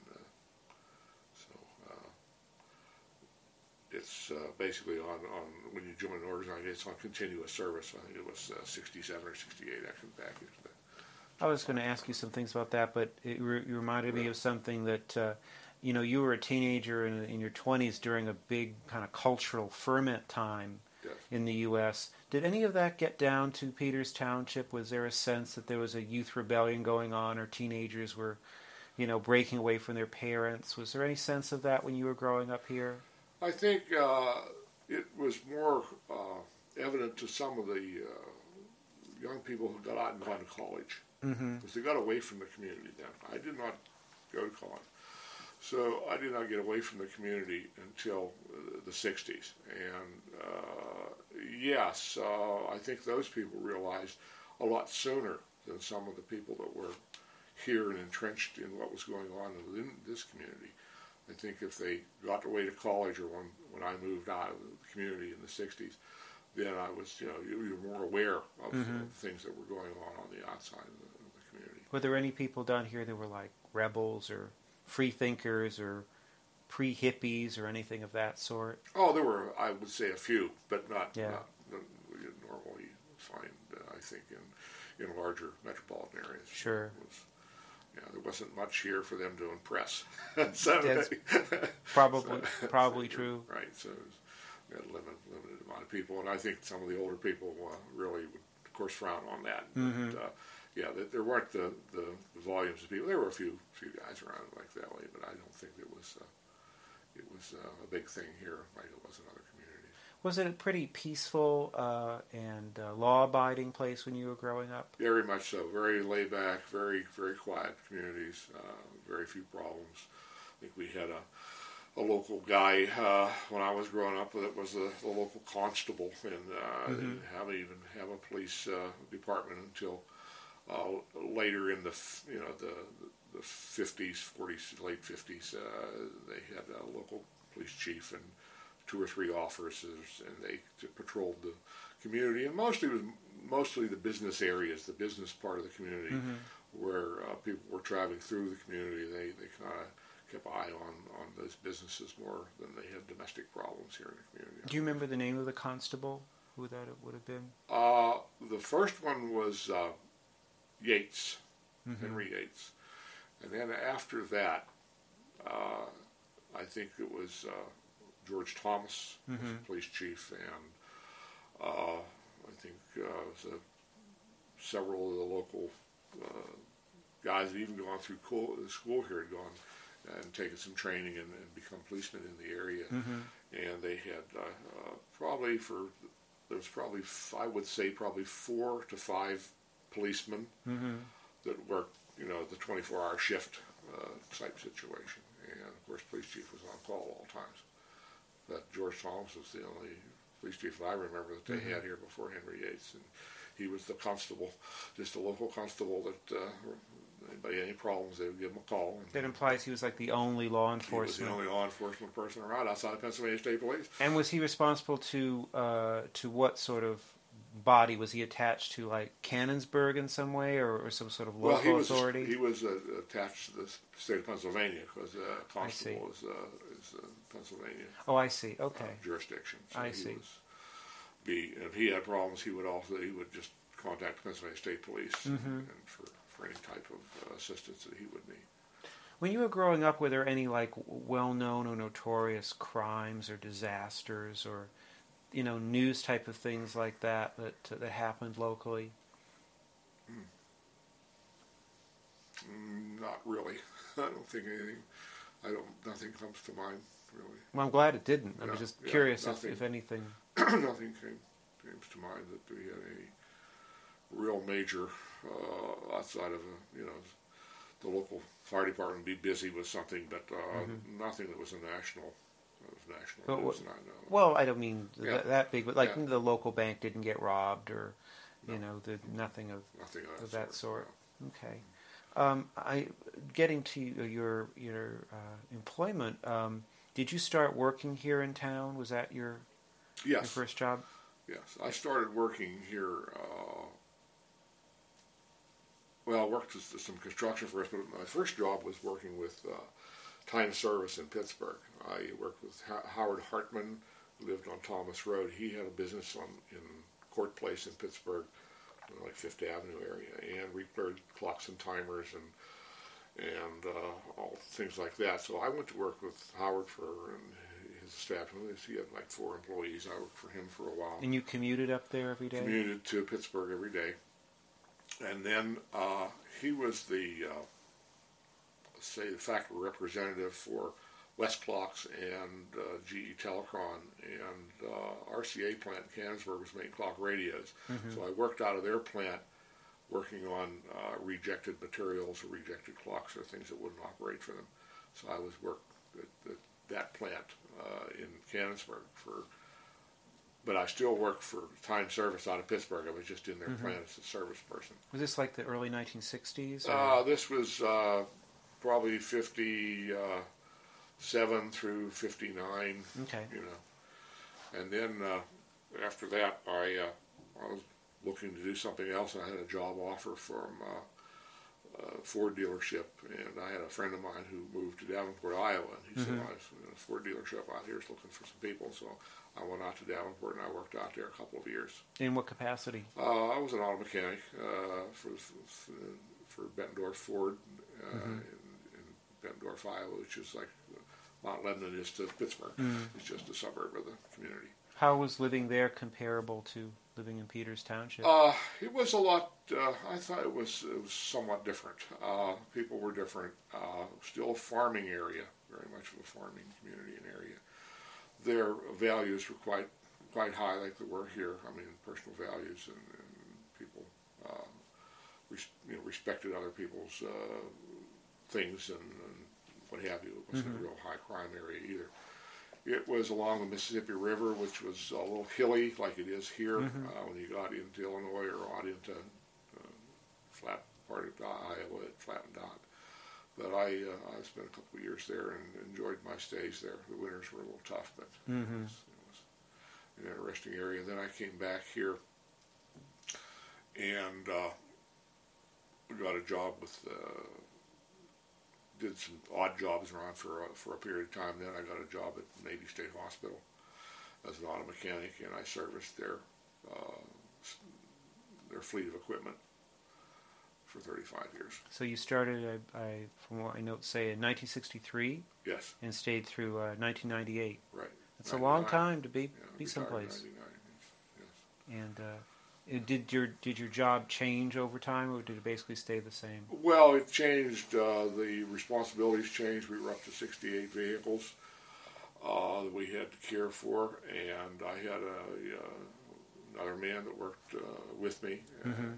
it's basically on when you join an organization, it's on continuous service. I think it was 67 or 68 action package. I was going to ask you some things about that, but you reminded me of something that, you were a teenager in your 20s during a big kind of cultural ferment time in the U.S. Did any of that get down to Peters Township? Was there a sense that there was a youth rebellion going on, or teenagers were, breaking away from their parents? Was there any sense of that when you were growing up here? I think it was more evident to some of the young people who got out and gone to college. Because they got away from the community then. I did not go to college. So I did not get away from the community until the 60s. And yes, I think those people realized a lot sooner than some of the people that were here and entrenched in what was going on in this community. I think if they got away to college, or when I moved out of the community in the 60s, then I was, you were more aware of things that were going on the outside of the community. Were there any people down here that were like rebels or free thinkers or pre-hippies or anything of that sort? Oh, there were, I would say, a few, but not what you normally find, I think, in larger metropolitan areas. Sure. There wasn't much here for them to impress. That's probably true. Right, so we had a limited amount of people, and I think some of the older people really would, of course, frown on that. Mm-hmm. But, there weren't the volumes of people. There were a few guys around like that way, but I don't think it was a big thing here like it was in other communities. Was it a pretty peaceful and law-abiding place when you were growing up? Very much so. Very laid back, very, very quiet communities, very few problems. I think we had a local guy when I was growing up that was the local constable, and they didn't even have a police department until later in the 50s, 40s, late 50s. They had a local police chief and 2 or 3 officers, and they patrolled the community, and mostly the business areas, the business part of the community, where people were traveling through the community. They kind of kept an eye on those businesses more than they had domestic problems here in the community. Do you remember the name of the constable? Who that would have been? The first one was Yates, Henry Yates, and then after that, I think it was George Thomas was the police chief, and I think several of the local guys had even gone through the school here, had gone and taken some training and become policemen in the area. And they had I would say probably 4 to 5 policemen that worked, the 24-hour shift type situation. And of course, police chief was on call all times. But George Thomas was the only police chief that I remember that they had here before Henry Yates, and he was the constable, just a local constable that anybody had any problems, they would give him a call. That implies he was like the only law enforcement. He was the only law enforcement person around outside of Pennsylvania State Police. And was he responsible to what sort of body? Was he attached to like Canonsburg in some way, or some sort of local authority? He was attached to the state of Pennsylvania because constable is Pennsylvania. Oh, I see. Okay. Jurisdiction. So I see. If he had problems, he would just contact the Pennsylvania State Police and for any type of assistance that he would need. When you were growing up, were there any like well-known or notorious crimes or disasters or news type of things like that happened locally? Not really. I don't think anything. Nothing comes to mind really. Well, I'm glad it didn't. I was just curious if anything. Nothing came to mind that we had any real major outside of the local fire department be busy with something, but nothing that was a national news. Well, I don't mean that big, but like the local bank didn't get robbed, or nothing of that sort. No. Okay. Getting to your employment. Did you start working here in town? Was that your first job? Yes, I started working here. I worked with some construction first, but my first job was working with Time Service in Pittsburgh. I worked with Howard Hartman, who lived on Thomas Road. He had a business in Court Place in Pittsburgh, like Fifth Avenue area, and repaired clocks and timers and all things like that. So I went to work with Howard and his staff. He had like 4 employees. I worked for him for a while. And you commuted up there every day? Commuted to Pittsburgh every day. And then he was the factory representative for West Clocks and GE Telecron, and RCA plant in Canonsburg was making clock radios. So I worked out of their plant working on rejected materials or rejected clocks or things that wouldn't operate for them. So I worked at that plant in Canonsburg but I still worked for Time Service out of Pittsburgh. I was just in their plant as a service person. Was this like the early 1960s? This was probably 57 through 59. Okay. And then after that, I was looking to do something else. I had a job offer from Ford dealership, and I had a friend of mine who moved to Davenport, Iowa, and he said, "I a Ford dealership out here is looking for some people." So I went out to Davenport, and I worked out there a couple of years. In what capacity? I was an auto mechanic for Bettendorf Ford in Bettendorf, Iowa, which is like Mount Lebanon is to Pittsburgh. It's just a suburb of the community. How was living there comparable to living in Peters Township? It was a lot. I thought it was somewhat different. People were different. Still a farming area, very much of a farming community and area. Their values were quite high, like they were here. I mean, personal values and people respected other people's things and what have you. It wasn't a real high crime area either. It was along the Mississippi River, which was a little hilly, like it is here. When you got into Illinois or out into flat part of Iowa, it flattened out. But I spent a couple of years there and enjoyed my stays there. The winters were a little tough, but it was an interesting area. Then I came back here and got a job with. Did some odd jobs around for a period of time. Then I got a job at Navy State Hospital as an auto mechanic, and I serviced their fleet of equipment for 35 years. So you started, from what I note, say in 1963. Yes. And stayed through 1998. Right. That's a long time to be someplace. 99, yes. And did your job change over time, or did it basically stay the same? Well, it changed. The responsibilities changed. We were up to 68 vehicles that we had to care for, and I had another man that worked with me, and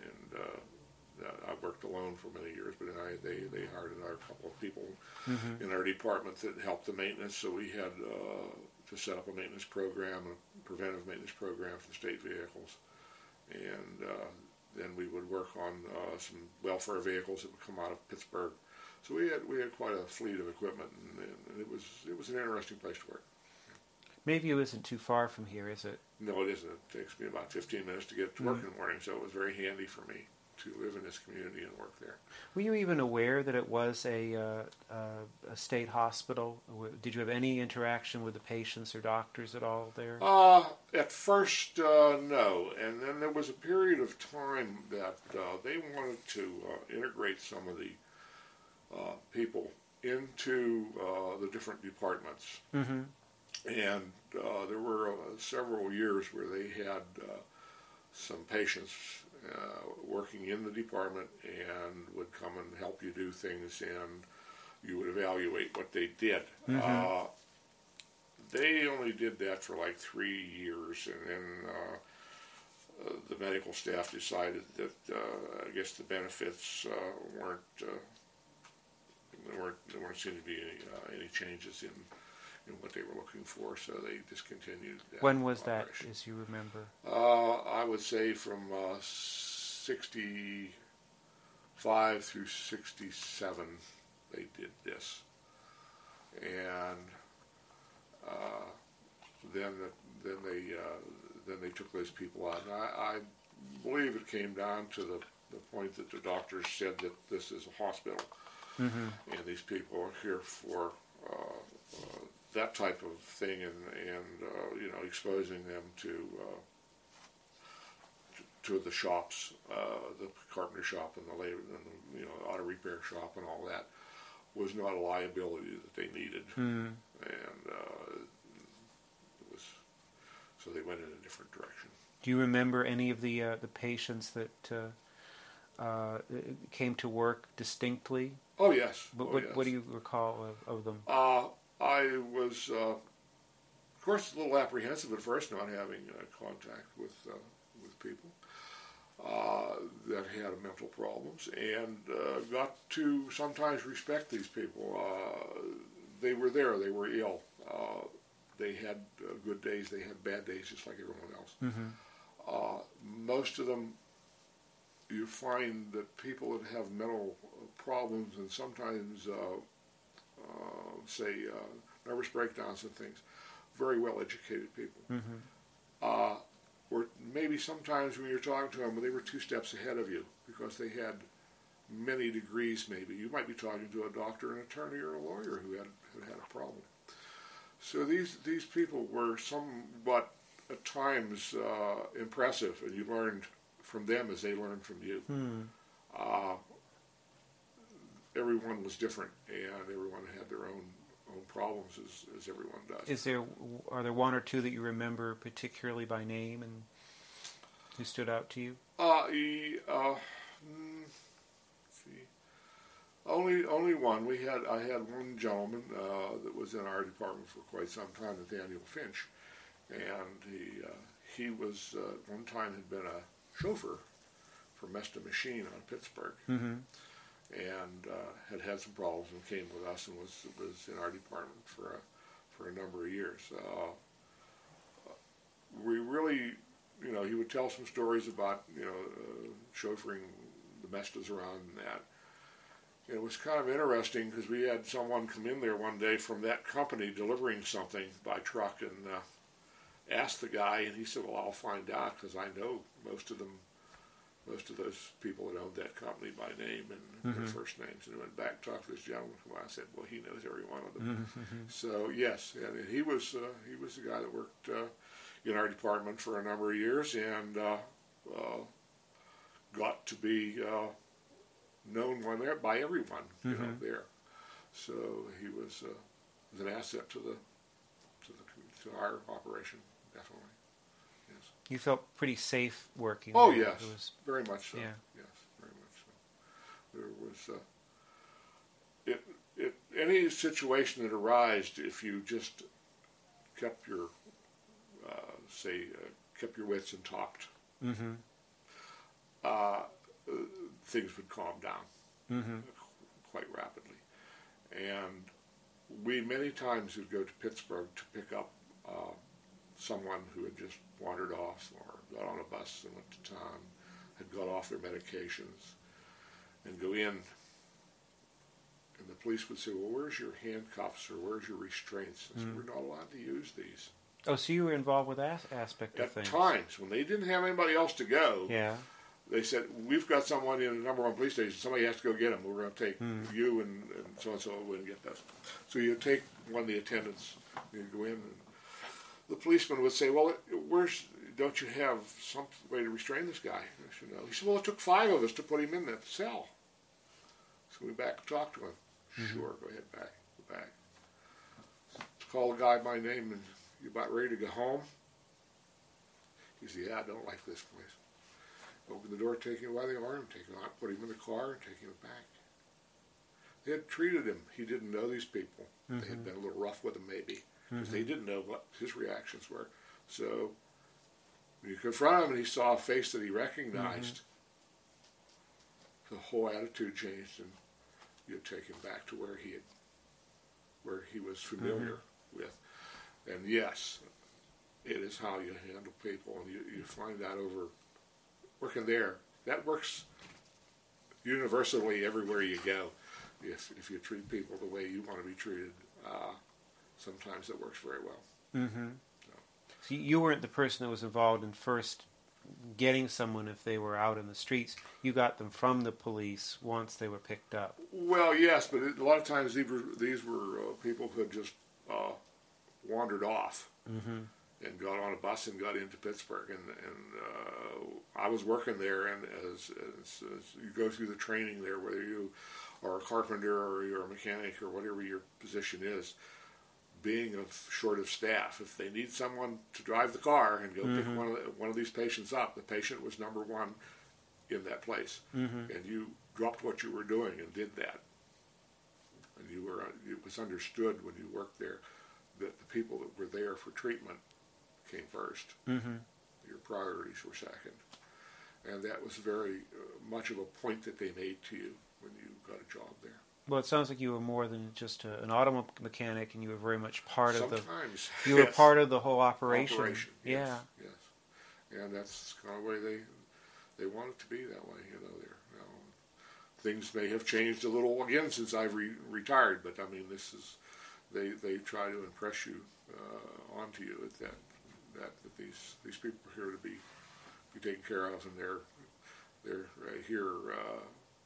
I worked alone for many years. But they hired another couple of people in our department that helped the maintenance. So we had to set up a maintenance program, a preventive maintenance program for the state vehicles. And then we would work on some welfare vehicles that would come out of Pittsburgh. So we had quite a fleet of equipment, and it was an interesting place to work. Mayview isn't too far from here, is it? No, it isn't. It takes me about 15 minutes to get to work in the morning, so it was very handy for me to live in this community and work there. Were you even aware that it was a state hospital? Did you have any interaction with the patients or doctors at all there? At first, no. And then there was a period of time that they wanted to integrate some of the people into the different departments. And there were several years where they had some patients working in the department and would come and help you do things, and you would evaluate what they did. They only did that for like 3 years, and then the medical staff decided that I guess the benefits weren't there weren't seeming to be any changes in what they were looking for, so they discontinued that. When was operation. that, as you remember? I would say from 65 through 67 they did this. And then they took those people out. And I believe it came down to the point that the doctors said that this is a hospital, and these people are here for that type of thing, and exposing them to the shops, the carpenter shop and the labor, and the auto repair shop and all that was not a liability that they needed, and so they went in a different direction. Do you remember any of the patients that came to work distinctly? Oh yes. What do you recall of them? I was, of course, a little apprehensive at first, not having contact with people that had mental problems, and got to sometimes respect these people. They were there. They were ill. They had good days. They had bad days, just like everyone else. Most of them, you find that people that have mental problems and sometimes nervous breakdowns and things, very well educated people. Or maybe sometimes when you're talking to them, they were 2 steps ahead of you because they had many degrees maybe. You might be talking to a doctor, an attorney, or a lawyer who had a problem. So these people were somewhat at times impressive, and you learned from them as they learned from you. Everyone was different, and everyone had their own problems, as everyone does. Are there one or two that you remember particularly by name and who stood out to you? Only one. I had one gentleman that was in our department for quite some time, Nathaniel Finch, and he was one time had been a chauffeur for Mesta Machine on Pittsburgh, and had some problems and came with us and was in our department for a number of years. We really, he would tell some stories about chauffeuring the Mestas around and that. It was kind of interesting because we had someone come in there one day from that company delivering something by truck and asked the guy, and he said, "Well, I'll find out because I know most of those people that owned that company by name and their first names." And he went back and talked to this gentleman. I said, "Well, he knows every one of them." So yes, and he was the guy that worked in our department for a number of years and got to be known by everyone there. So he was an asset to our operation, definitely. Yes. You felt pretty safe working Oh, there. yes, very much so. Yeah. Yes, very much so. There was any situation that arose, if you just kept your kept your wits and talked, things would calm down quite rapidly. And we many times would go to Pittsburgh to pick up someone who had just wandered off or got on a bus and went to town, had got off their medications, and go in. And the police would say, "Well, where's your handcuffs or where's your restraints?" I said, "We're not allowed to use these." Oh, so you were involved with that aspect of things? At times, when they didn't have anybody else to go, they said, "We've got someone in the number one police station. Somebody has to go get him. We're going to take you and so-and-so and get that." So you take one of the attendants, you go in, and the policeman would say, "Well, don't you have some way to restrain this guy?" I said, "No." He said, "Well, it took 5 of us to put him in that cell." So we back and talked to him. "Sure, go ahead, go back. Call the guy by name, and you about ready to go home?" He said, "Yeah, I don't like this place." Open the door, take him by the arm, take him out, put him in the car, and take him back. They had treated him. He didn't know these people. They had been a little rough with him, maybe, because they didn't know what his reactions were. So when you confront him and he saw a face that he recognized, the whole attitude changed, and you'd take him back to where he was familiar with. And yes, it is how you handle people, and you find that over working there. That works universally everywhere you go. If you treat people the way you want to be treated, sometimes it works very well. So you weren't the person that was involved in first getting someone if they were out in the streets. You got them from the police once they were picked up. Well, yes, but a lot of times these were people who had just wandered off and got on a bus and got into Pittsburgh. And I was working there, and as you go through the training there, whether you are a carpenter or you're a mechanic or whatever your position is, being short of staff, if they need someone to drive the car and go pick one of these patients up, the patient was number one in that place, and you dropped what you were doing and did that. And it was understood when you worked there that the people that were there for treatment came first. Your priorities were second. And that was very much of a point that they made to you when you got a job there. Well, it sounds like you were more than just an auto mechanic, and you were very much part of the. Sometimes You were part of the whole operation. Yes, yes. And that's kind of the way they want it to be that way. Things may have changed a little again since I've retired, but I mean, this is they try to impress you onto you that these people are here to be taken care of, and they're here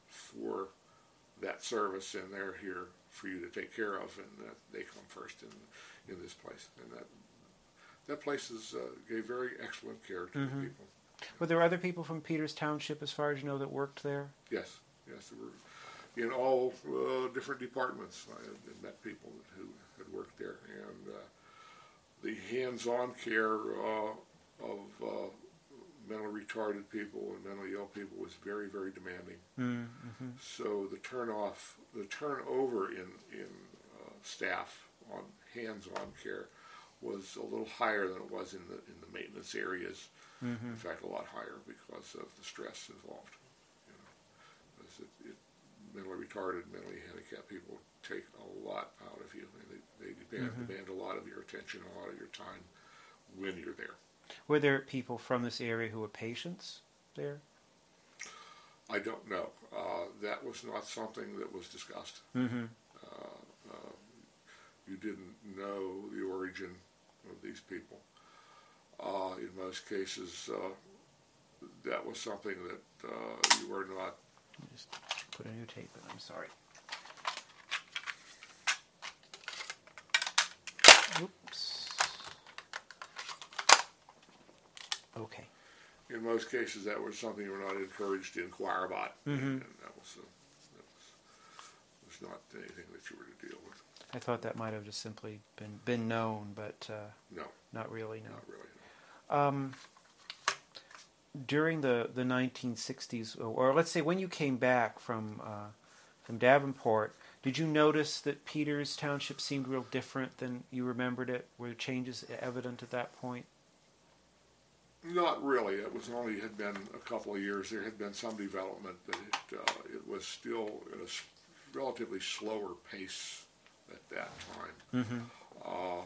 for that service, and they're here for you to take care of, and they come first in this place. And that place gave very excellent care to the people. Were there other people from Peters Township, as far as you know, that worked there? Yes, there were in all different departments. I had met people who had worked there, and the hands-on care of mentally retarded people and mentally ill people was very, very demanding. Mm-hmm. So the turnover in staff on hands-on care was a little higher than it was in the maintenance areas. Mm-hmm. In fact, a lot higher because of the stress involved. Mentally retarded, mentally handicapped people take a lot out of you. They demand a lot of your attention, a lot of your time when you're there. Were there people from this area who were patients there? I don't know. That was not something that was discussed. Mm-hmm. You didn't know the origin of these people. In most cases, that was something that you were not. Just put a new tape in. I'm sorry. Oops. Okay. In most cases, that was something you were not encouraged to inquire about, and that was not anything that you were to deal with. I thought that might have just simply been known, but no, not really. No, not really. No. During the 1960s, or let's say when you came back from Davenport, did you notice that Peters Township seemed real different than you remembered it? Were changes evident at that point? Not really. It had been a couple of years. There had been some development, but it was still at a relatively slower pace at that time. Mm-hmm.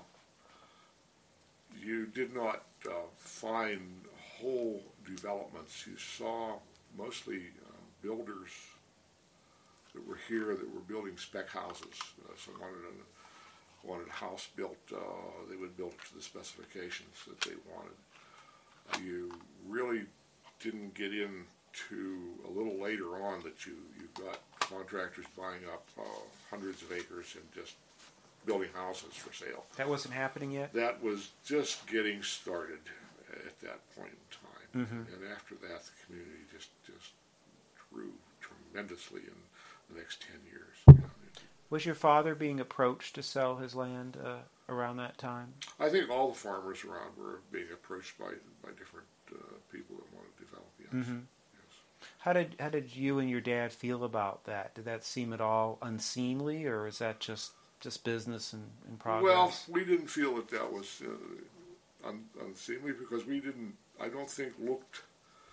You did not find whole developments. You saw mostly builders that were here that were building spec houses. Someone wanted a house built. They would build to the specifications that they wanted. You really didn't get into a little later on that you got contractors buying up hundreds of acres and just building houses for sale. That wasn't happening yet? That was just getting started at that point in time. Mm-hmm. And after that, the community just grew tremendously in the next 10 years. Was your father being approached to sell his land around that time? I think all the farmers around were being approached by different people that wanted to develop. Yes. Mm-hmm. Yes. How did you and your dad feel about that? Did that seem at all unseemly, or is that just business and progress? Well, we didn't feel that was unseemly because we didn't. I don't think looked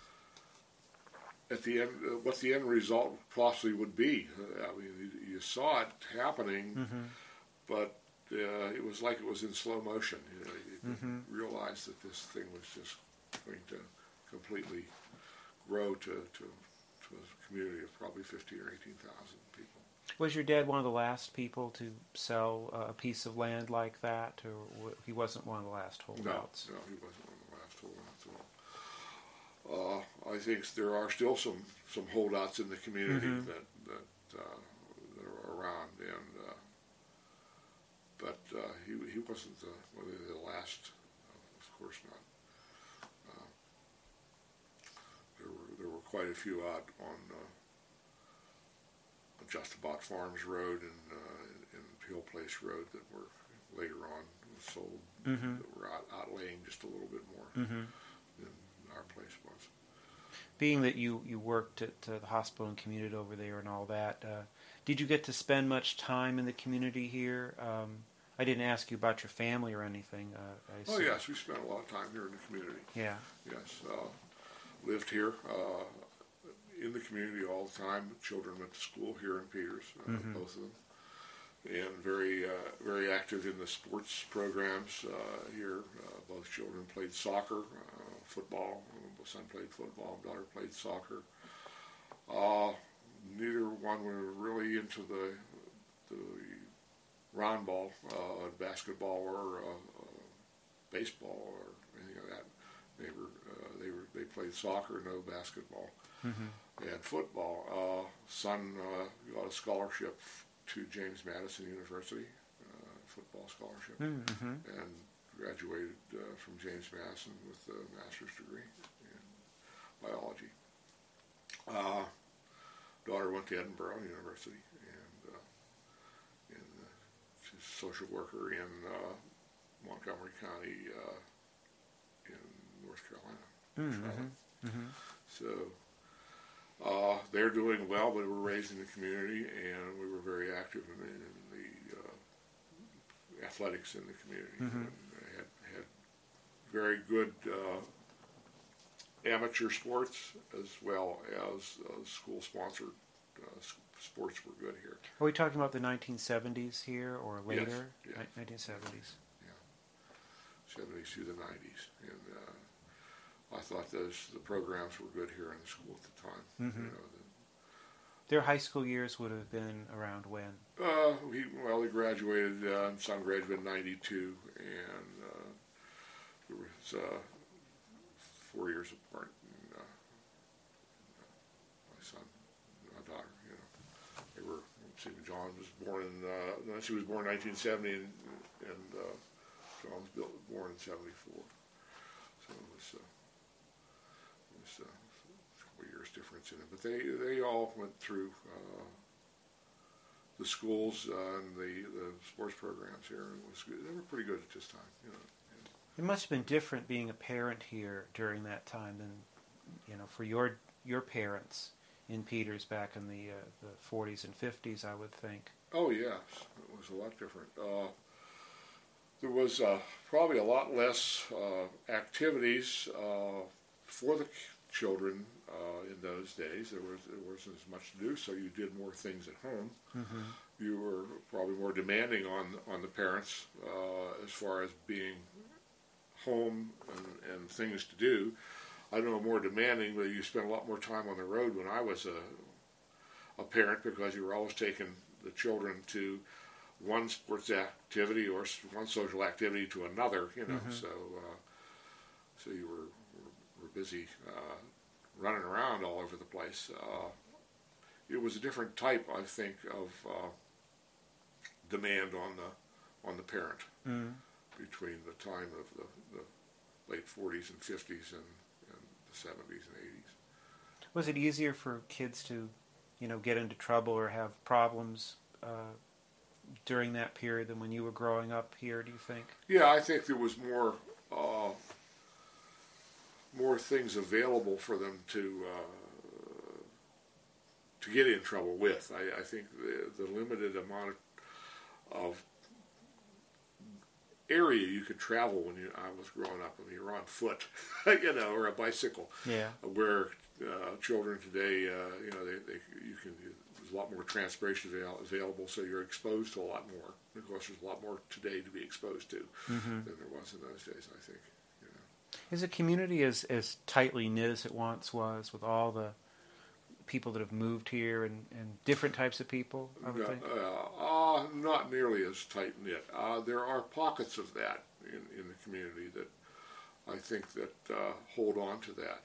at the end what the end result possibly would be. I mean, you saw it happening, mm-hmm. but it was like it was in slow motion. You mm-hmm. realized that this thing was just going to completely grow to a community of probably 50 or 18,000 people. Was your dad one of the last people to sell a piece of land like that, or he wasn't one of the last holdouts? No, he wasn't one of the last holdouts at all. I think there are still some holdouts in the community mm-hmm. that are around, but he wasn't one of the last. Of course not. There were quite a few out on Justabot Farms Road and Hill Place Road that were later on sold, mm-hmm. that were outlaying just a little bit more mm-hmm. than our place was. Being that you worked at the hospital and commuted over there and all that, did you get to spend much time in the community here? I didn't ask you about your family or anything. Yes, we spent a lot of time here in the community. Yeah. Yes, lived here in the community all the time. Children went to school here in Peters, mm-hmm. both of them, and very active in the sports programs here. Both children played soccer, football. My son played football, daughter played soccer. Neither one were really into the round ball, basketball, or baseball, or anything like that. They played soccer, no basketball Mm-hmm. and football. Son got a scholarship to James Madison University, football scholarship, Mm-hmm. and graduated from James Madison with a master's degree in biology. Daughter went to Edinburgh University, and she's a social worker in Montgomery County in North Carolina. Mm-hmm. Mm-hmm. So they're doing well, but we're raised in the community, and we were very active in the athletics in the community. Mm-hmm. And had very good amateur sports as well as school-sponsored sports were good here. Are we talking about the 1970s here or later? Yes, yeah. 1970s. Yeah, 70s through the 90s, and I thought the programs were good here in the school at the time. Mm-hmm. Their high school years would have been around when? He graduated, son graduated in 92, and there was 4 years apart. And, my son and my daughter, they were, John was born in, she was born in 1970, and John was born in 74. So it was a couple of years difference in it. But they all went through the schools and the sports programs here, and it was good. They were pretty good at this time. It must have been different being a parent here during that time than, for your parents in Peters back in the 40s and 50s, I would think. Oh yes, it was a lot different. There was probably a lot less activities for the children in those days. There wasn't as much to do, so you did more things at home. Mm-hmm. You were probably more demanding on the parents as far as being home and things to do. I don't know, more demanding, but you spent a lot more time on the road when I was a parent, because you were always taking the children to one sports activity or one social activity to another, Mm-hmm. So you were busy running around all over the place. It was a different type, I think, of demand on the parent between the time of the late 40s and 50s and the 70s and 80s. Was it easier for kids to, get into trouble or have problems during that period than when you were growing up here, do you think? Yeah, I think there was more things available for them to get in trouble with. I think the limited amount of area you could travel when I was growing up. I mean, you're on foot, or a bicycle. Yeah. Where children today, there's a lot more transportation available, so you're exposed to a lot more. Of course, there's a lot more today to be exposed to than there was in those days, I think. Is the community as tightly knit as it once was, with all the people that have moved here and different types of people, I would think? Not nearly as tight-knit. There are pockets of that in the community that I think that hold on to that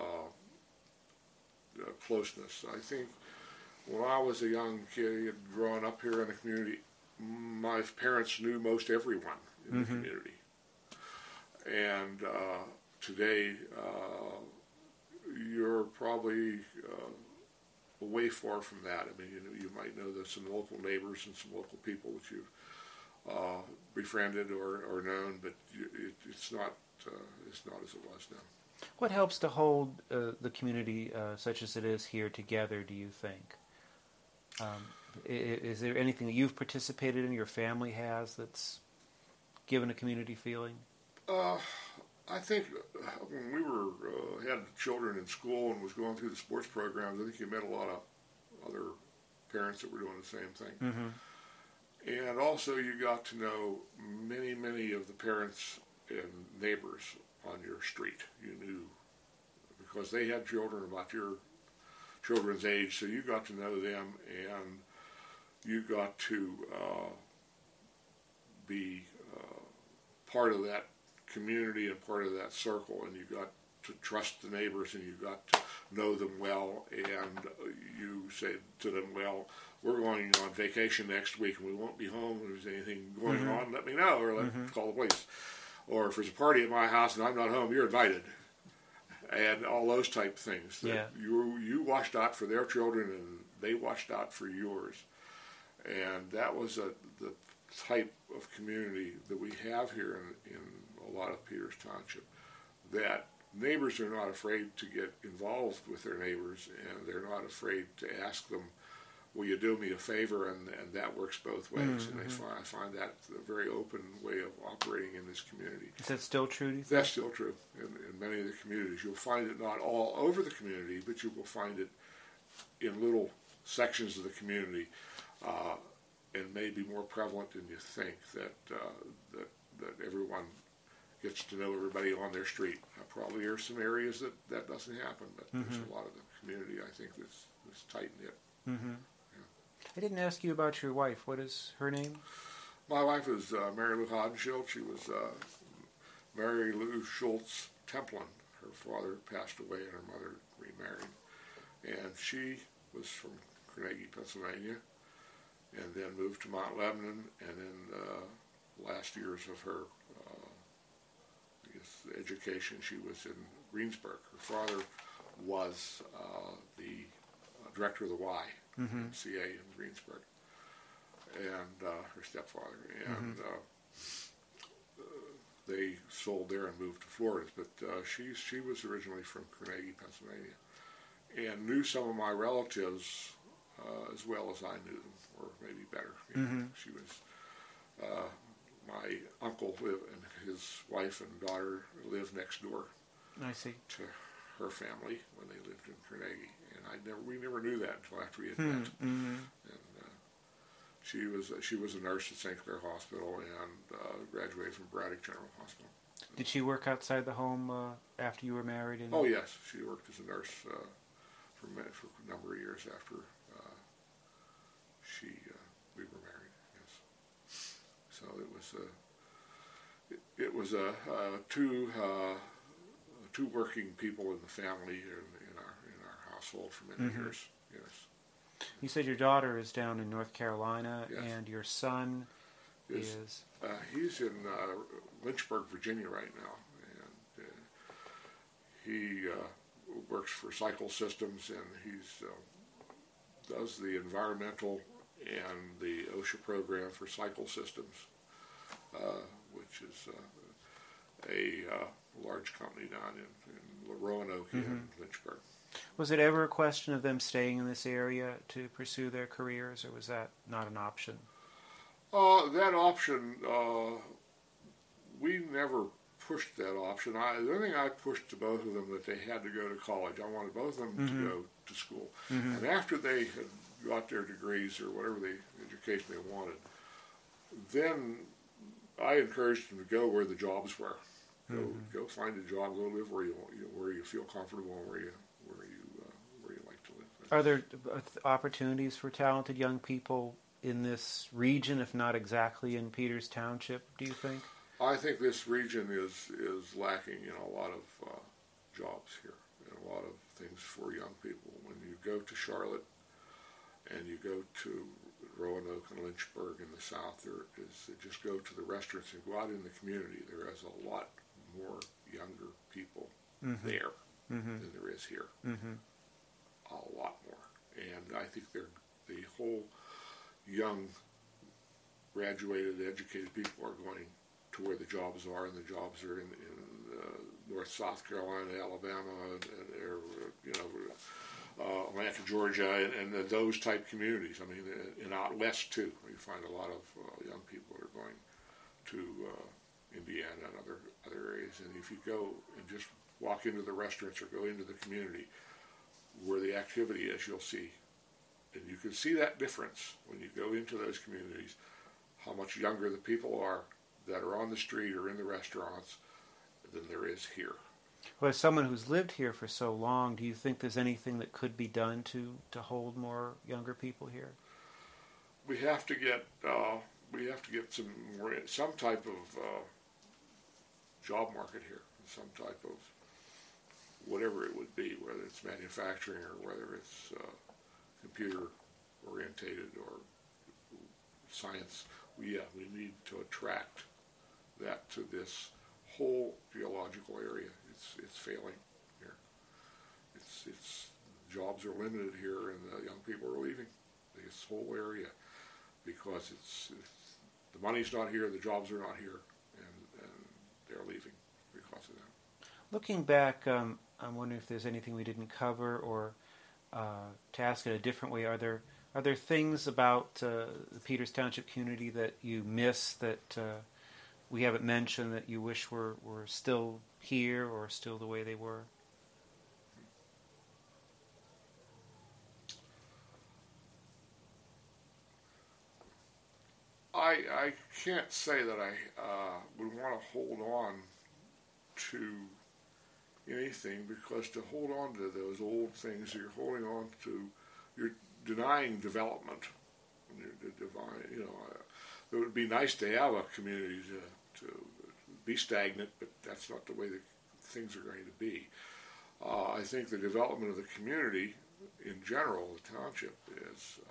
closeness. I think when I was a young kid growing up here in the community, my parents knew most everyone in the community. And today, you're probably way far from that. I mean, you might know there's some local neighbors and some local people that you've befriended or known, but it's not as it was now. What helps to hold the community such as it is here together, do you think? Is there anything that you've participated in, your family has, that's given a community feeling? I think when we had children in school and was going through the sports programs, I think you met a lot of other parents that were doing the same thing. Mm-hmm. And also you got to know many, many of the parents and neighbors on your street. You knew, because they had children about your children's age, so you got to know them, and you got to be part of that community and part of that circle, and you got to trust the neighbors, and you've got to know them well, and you say to them, well, we're going on vacation next week and we won't be home. If there's anything going on, let me know, or call the police. Or if there's a party at my house and I'm not home, you're invited. And all those type things. That you watched out for their children and they watched out for yours. And that was the type of community that we have here in a lot of Peters Township. That neighbors are not afraid to get involved with their neighbors, and they're not afraid to ask them, will you do me a favor? And that works both ways. And I find that a very open way of operating in this community. Is that still true, do you think? That's still true in many of the communities. You'll find it not all over the community, but you will find it in little sections of the community, and may be more prevalent than you think, that everyone gets to know everybody on their street. Probably are some areas that doesn't happen, but there's a lot of the community, I think, that's tight-knit. Mm-hmm. I didn't ask you about your wife. What is her name? My wife is Mary Lou Hodenschild. She was Mary Lou Schultz Templin. Her father passed away and her mother remarried. And she was from Carnegie, Pennsylvania, and then moved to Mount Lebanon, and in last years of her education, she was in Greensburg. Her father was the director of the Y, CA in Greensburg, and her stepfather. And they sold there and moved to Florida. But she was originally from Carnegie, Pennsylvania, and knew some of my relatives as well as I knew them, or maybe better. She was my uncle and his wife and daughter lived next door. I see. To her family when they lived in Carnegie, and we never knew that until after we had met. And she was a nurse at St. Clair Hospital and graduated from Braddock General Hospital. Did she work outside the home after you were married? Oh yes, she worked as a nurse for a number of years after we were married. Yes. So it was two working people in the family in our household for many years. Yes. You said your daughter is down in North Carolina, yes. And your son is he's in Lynchburg, Virginia right now, and he works for Cycle Systems, and he's does the environmental and the OSHA program for Cycle Systems, which is a large company down in Roanoke and Lynchburg. Was it ever a question of them staying in this area to pursue their careers, or was that not an option? That option, we never pushed that option. The only thing I pushed to both of them that they had to go to college. I wanted both of them to go to school. And after they had got their degrees or whatever the education they wanted, then I encouraged them to go where the jobs were. Go find a job. Go live where you feel comfortable and where you like to live. Are there opportunities for talented young people in this region, if not exactly in Peters Township? Do you think? I think this region is lacking a lot of jobs here and a lot of things for young people. When you go to Charlotte and you go to Roanoke and Lynchburg in the south, just go to the restaurants and go out in the community. There is a lot more younger people there than there is here. A lot more. And I think the whole young, graduated, educated people are going to where the jobs are, and the jobs are in North South Carolina, Alabama, and Atlanta, Georgia, and those type communities. I mean, and out west too. You find a lot of young people that are going to Indiana and other areas. And if you go and just walk into the restaurants or go into the community where the activity is, you'll see. And you can see that difference when you go into those communities, how much younger the people are that are on the street or in the restaurants than there is here. Well, as someone who's lived here for so long, do you think there's anything that could be done to hold more younger people here? We have to get some type of job market here, some type of whatever it would be, whether it's manufacturing or whether it's computer orientated or science. We need to attract that to this whole geological area. It's failing here. It's jobs are limited here, and the young people are leaving this whole area because it's the money's not here, the jobs are not here, and they're leaving because of that. Looking back, I'm wondering if there's anything we didn't cover, or to ask it a different way, are there things about the Peters Township community that you miss that we haven't mentioned that you wish were still here or still the way they were? I can't say that I would want to hold on to anything, because to hold on to those old things, you're holding on to, you're denying development. It would be nice to have a community to be stagnant, but that's not the way that things are going to be. I think the development of the community in general, the township, is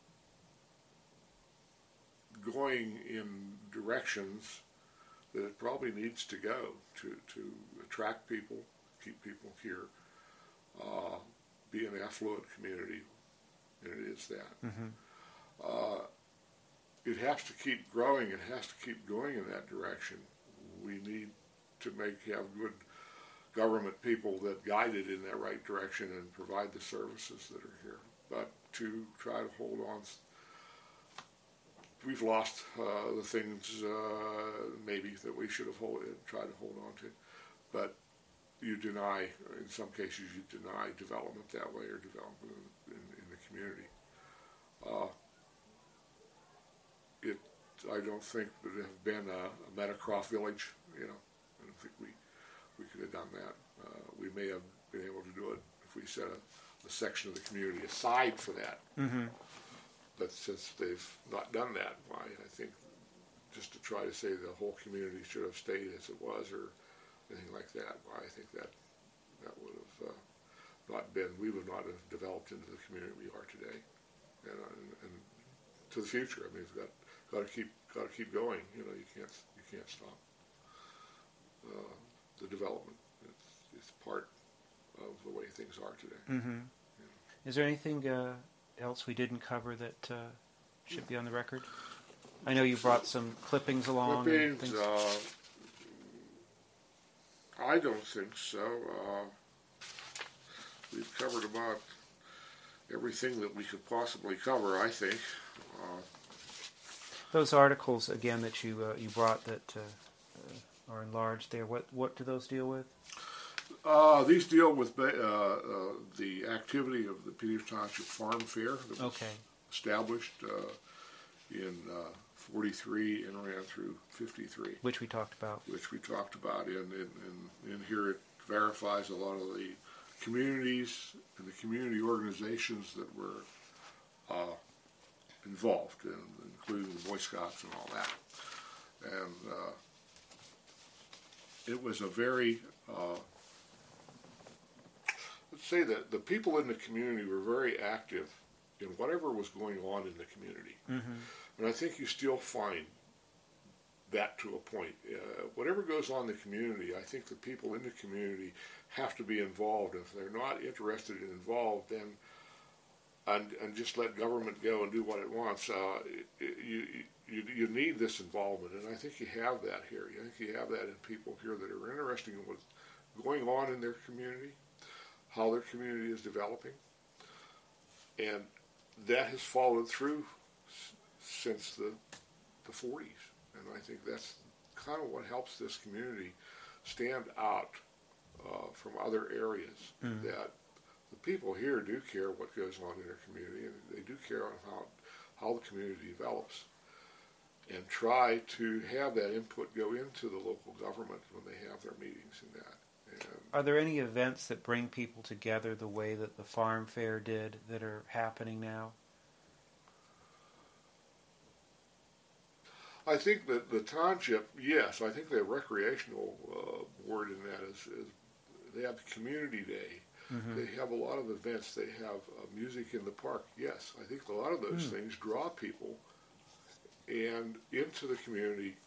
going in directions that it probably needs to go to attract people, keep people here, be an affluent community, and it is that. Mm-hmm. It has to keep growing. It has to keep going in that direction. We need to have good government people that guide it in that right direction and provide the services that are here. But to try to hold on, we've lost the things maybe that we should have tried to hold on to. But you deny, in some cases, you deny development that way, or development in the community. I don't think there have been a Meadowcroft village. I don't think we could have done that. We may have been able to do it if we set a section of the community aside for that. Mm-hmm. But since they've not done that, why, I think just to try to say the whole community should have stayed as it was or anything like that, why, I think that would have not been, we would not have developed into the community we are today, and to the future. I mean, we've got to keep going. You can't stop the development. It's part of the way things are today. Mm-hmm. Is there anything else we didn't cover that should be on the record? I know you brought some clippings along. I don't think so. We've covered about everything that we could possibly cover, I think. Those articles, again, that you brought that are enlarged there, what do those deal with? These deal with the activity of the Peters Township Farm Fair that was established in 43 and ran through 53. Which we talked about. And here it verifies a lot of the communities and the community organizations that were involved, including the Boy Scouts and all that. And it was a very... let's say that the people in the community were very active in whatever was going on in the community. Mm-hmm. And I think you still find that to a point. Whatever goes on in the community, I think the people in the community have to be involved. If they're not interested and involved, then and just let government go and do what it wants, you need this involvement. And I think you have that here. I think you have that in people here that are interested in what's going on in their community, how their community is developing, and that has followed through since the 40s, and I think that's kind of what helps this community stand out from other areas. Mm-hmm. That the people here do care what goes on in their community, and they do care on how the community develops, and try to have that input go into the local government when they have their meetings and that. Are there any events that bring people together the way that the farm fair did that are happening now? I think that the township, yes. I think the recreational board in that They have Community Day. Mm-hmm. They have a lot of events. They have music in the park. Yes, I think a lot of those things draw people and into the community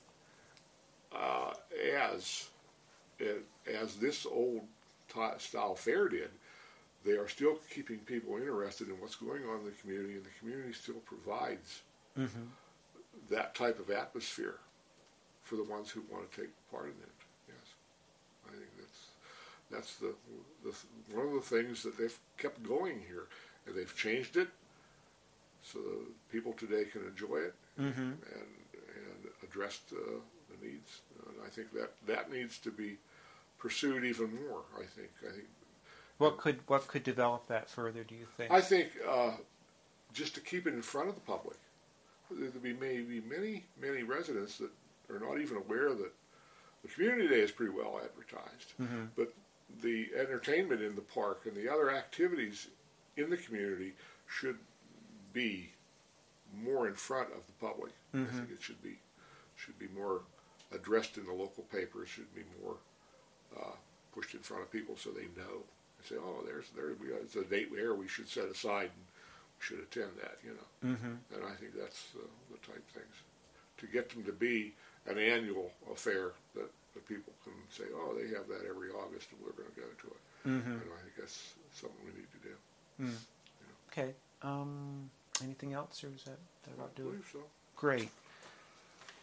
as this old style fair did. They are still keeping people interested in what's going on in the community, and the community still provides that type of atmosphere for the ones who want to take part in it. Yes, I think that's the one of the things that they've kept going here, and they've changed it so that people today can enjoy it and address the needs. And I think that needs to be pursued even more. I think. What could develop that further, do you think? I think just to keep it in front of the public. There'll be maybe many residents that are not even aware that the Community Day is pretty well advertised, but the entertainment in the park and the other activities in the community should be more in front of the public. I think it should be more addressed in the local papers. Should be more pushed in front of people so they know. Say, oh, it's a date where we should set aside and we should attend that, And I think that's the type of things. To get them to be an annual affair that people can say, oh, they have that every August and we're going to go to it. And I think that's something we need to do. Okay. Anything else, or is that about I believe so. Great.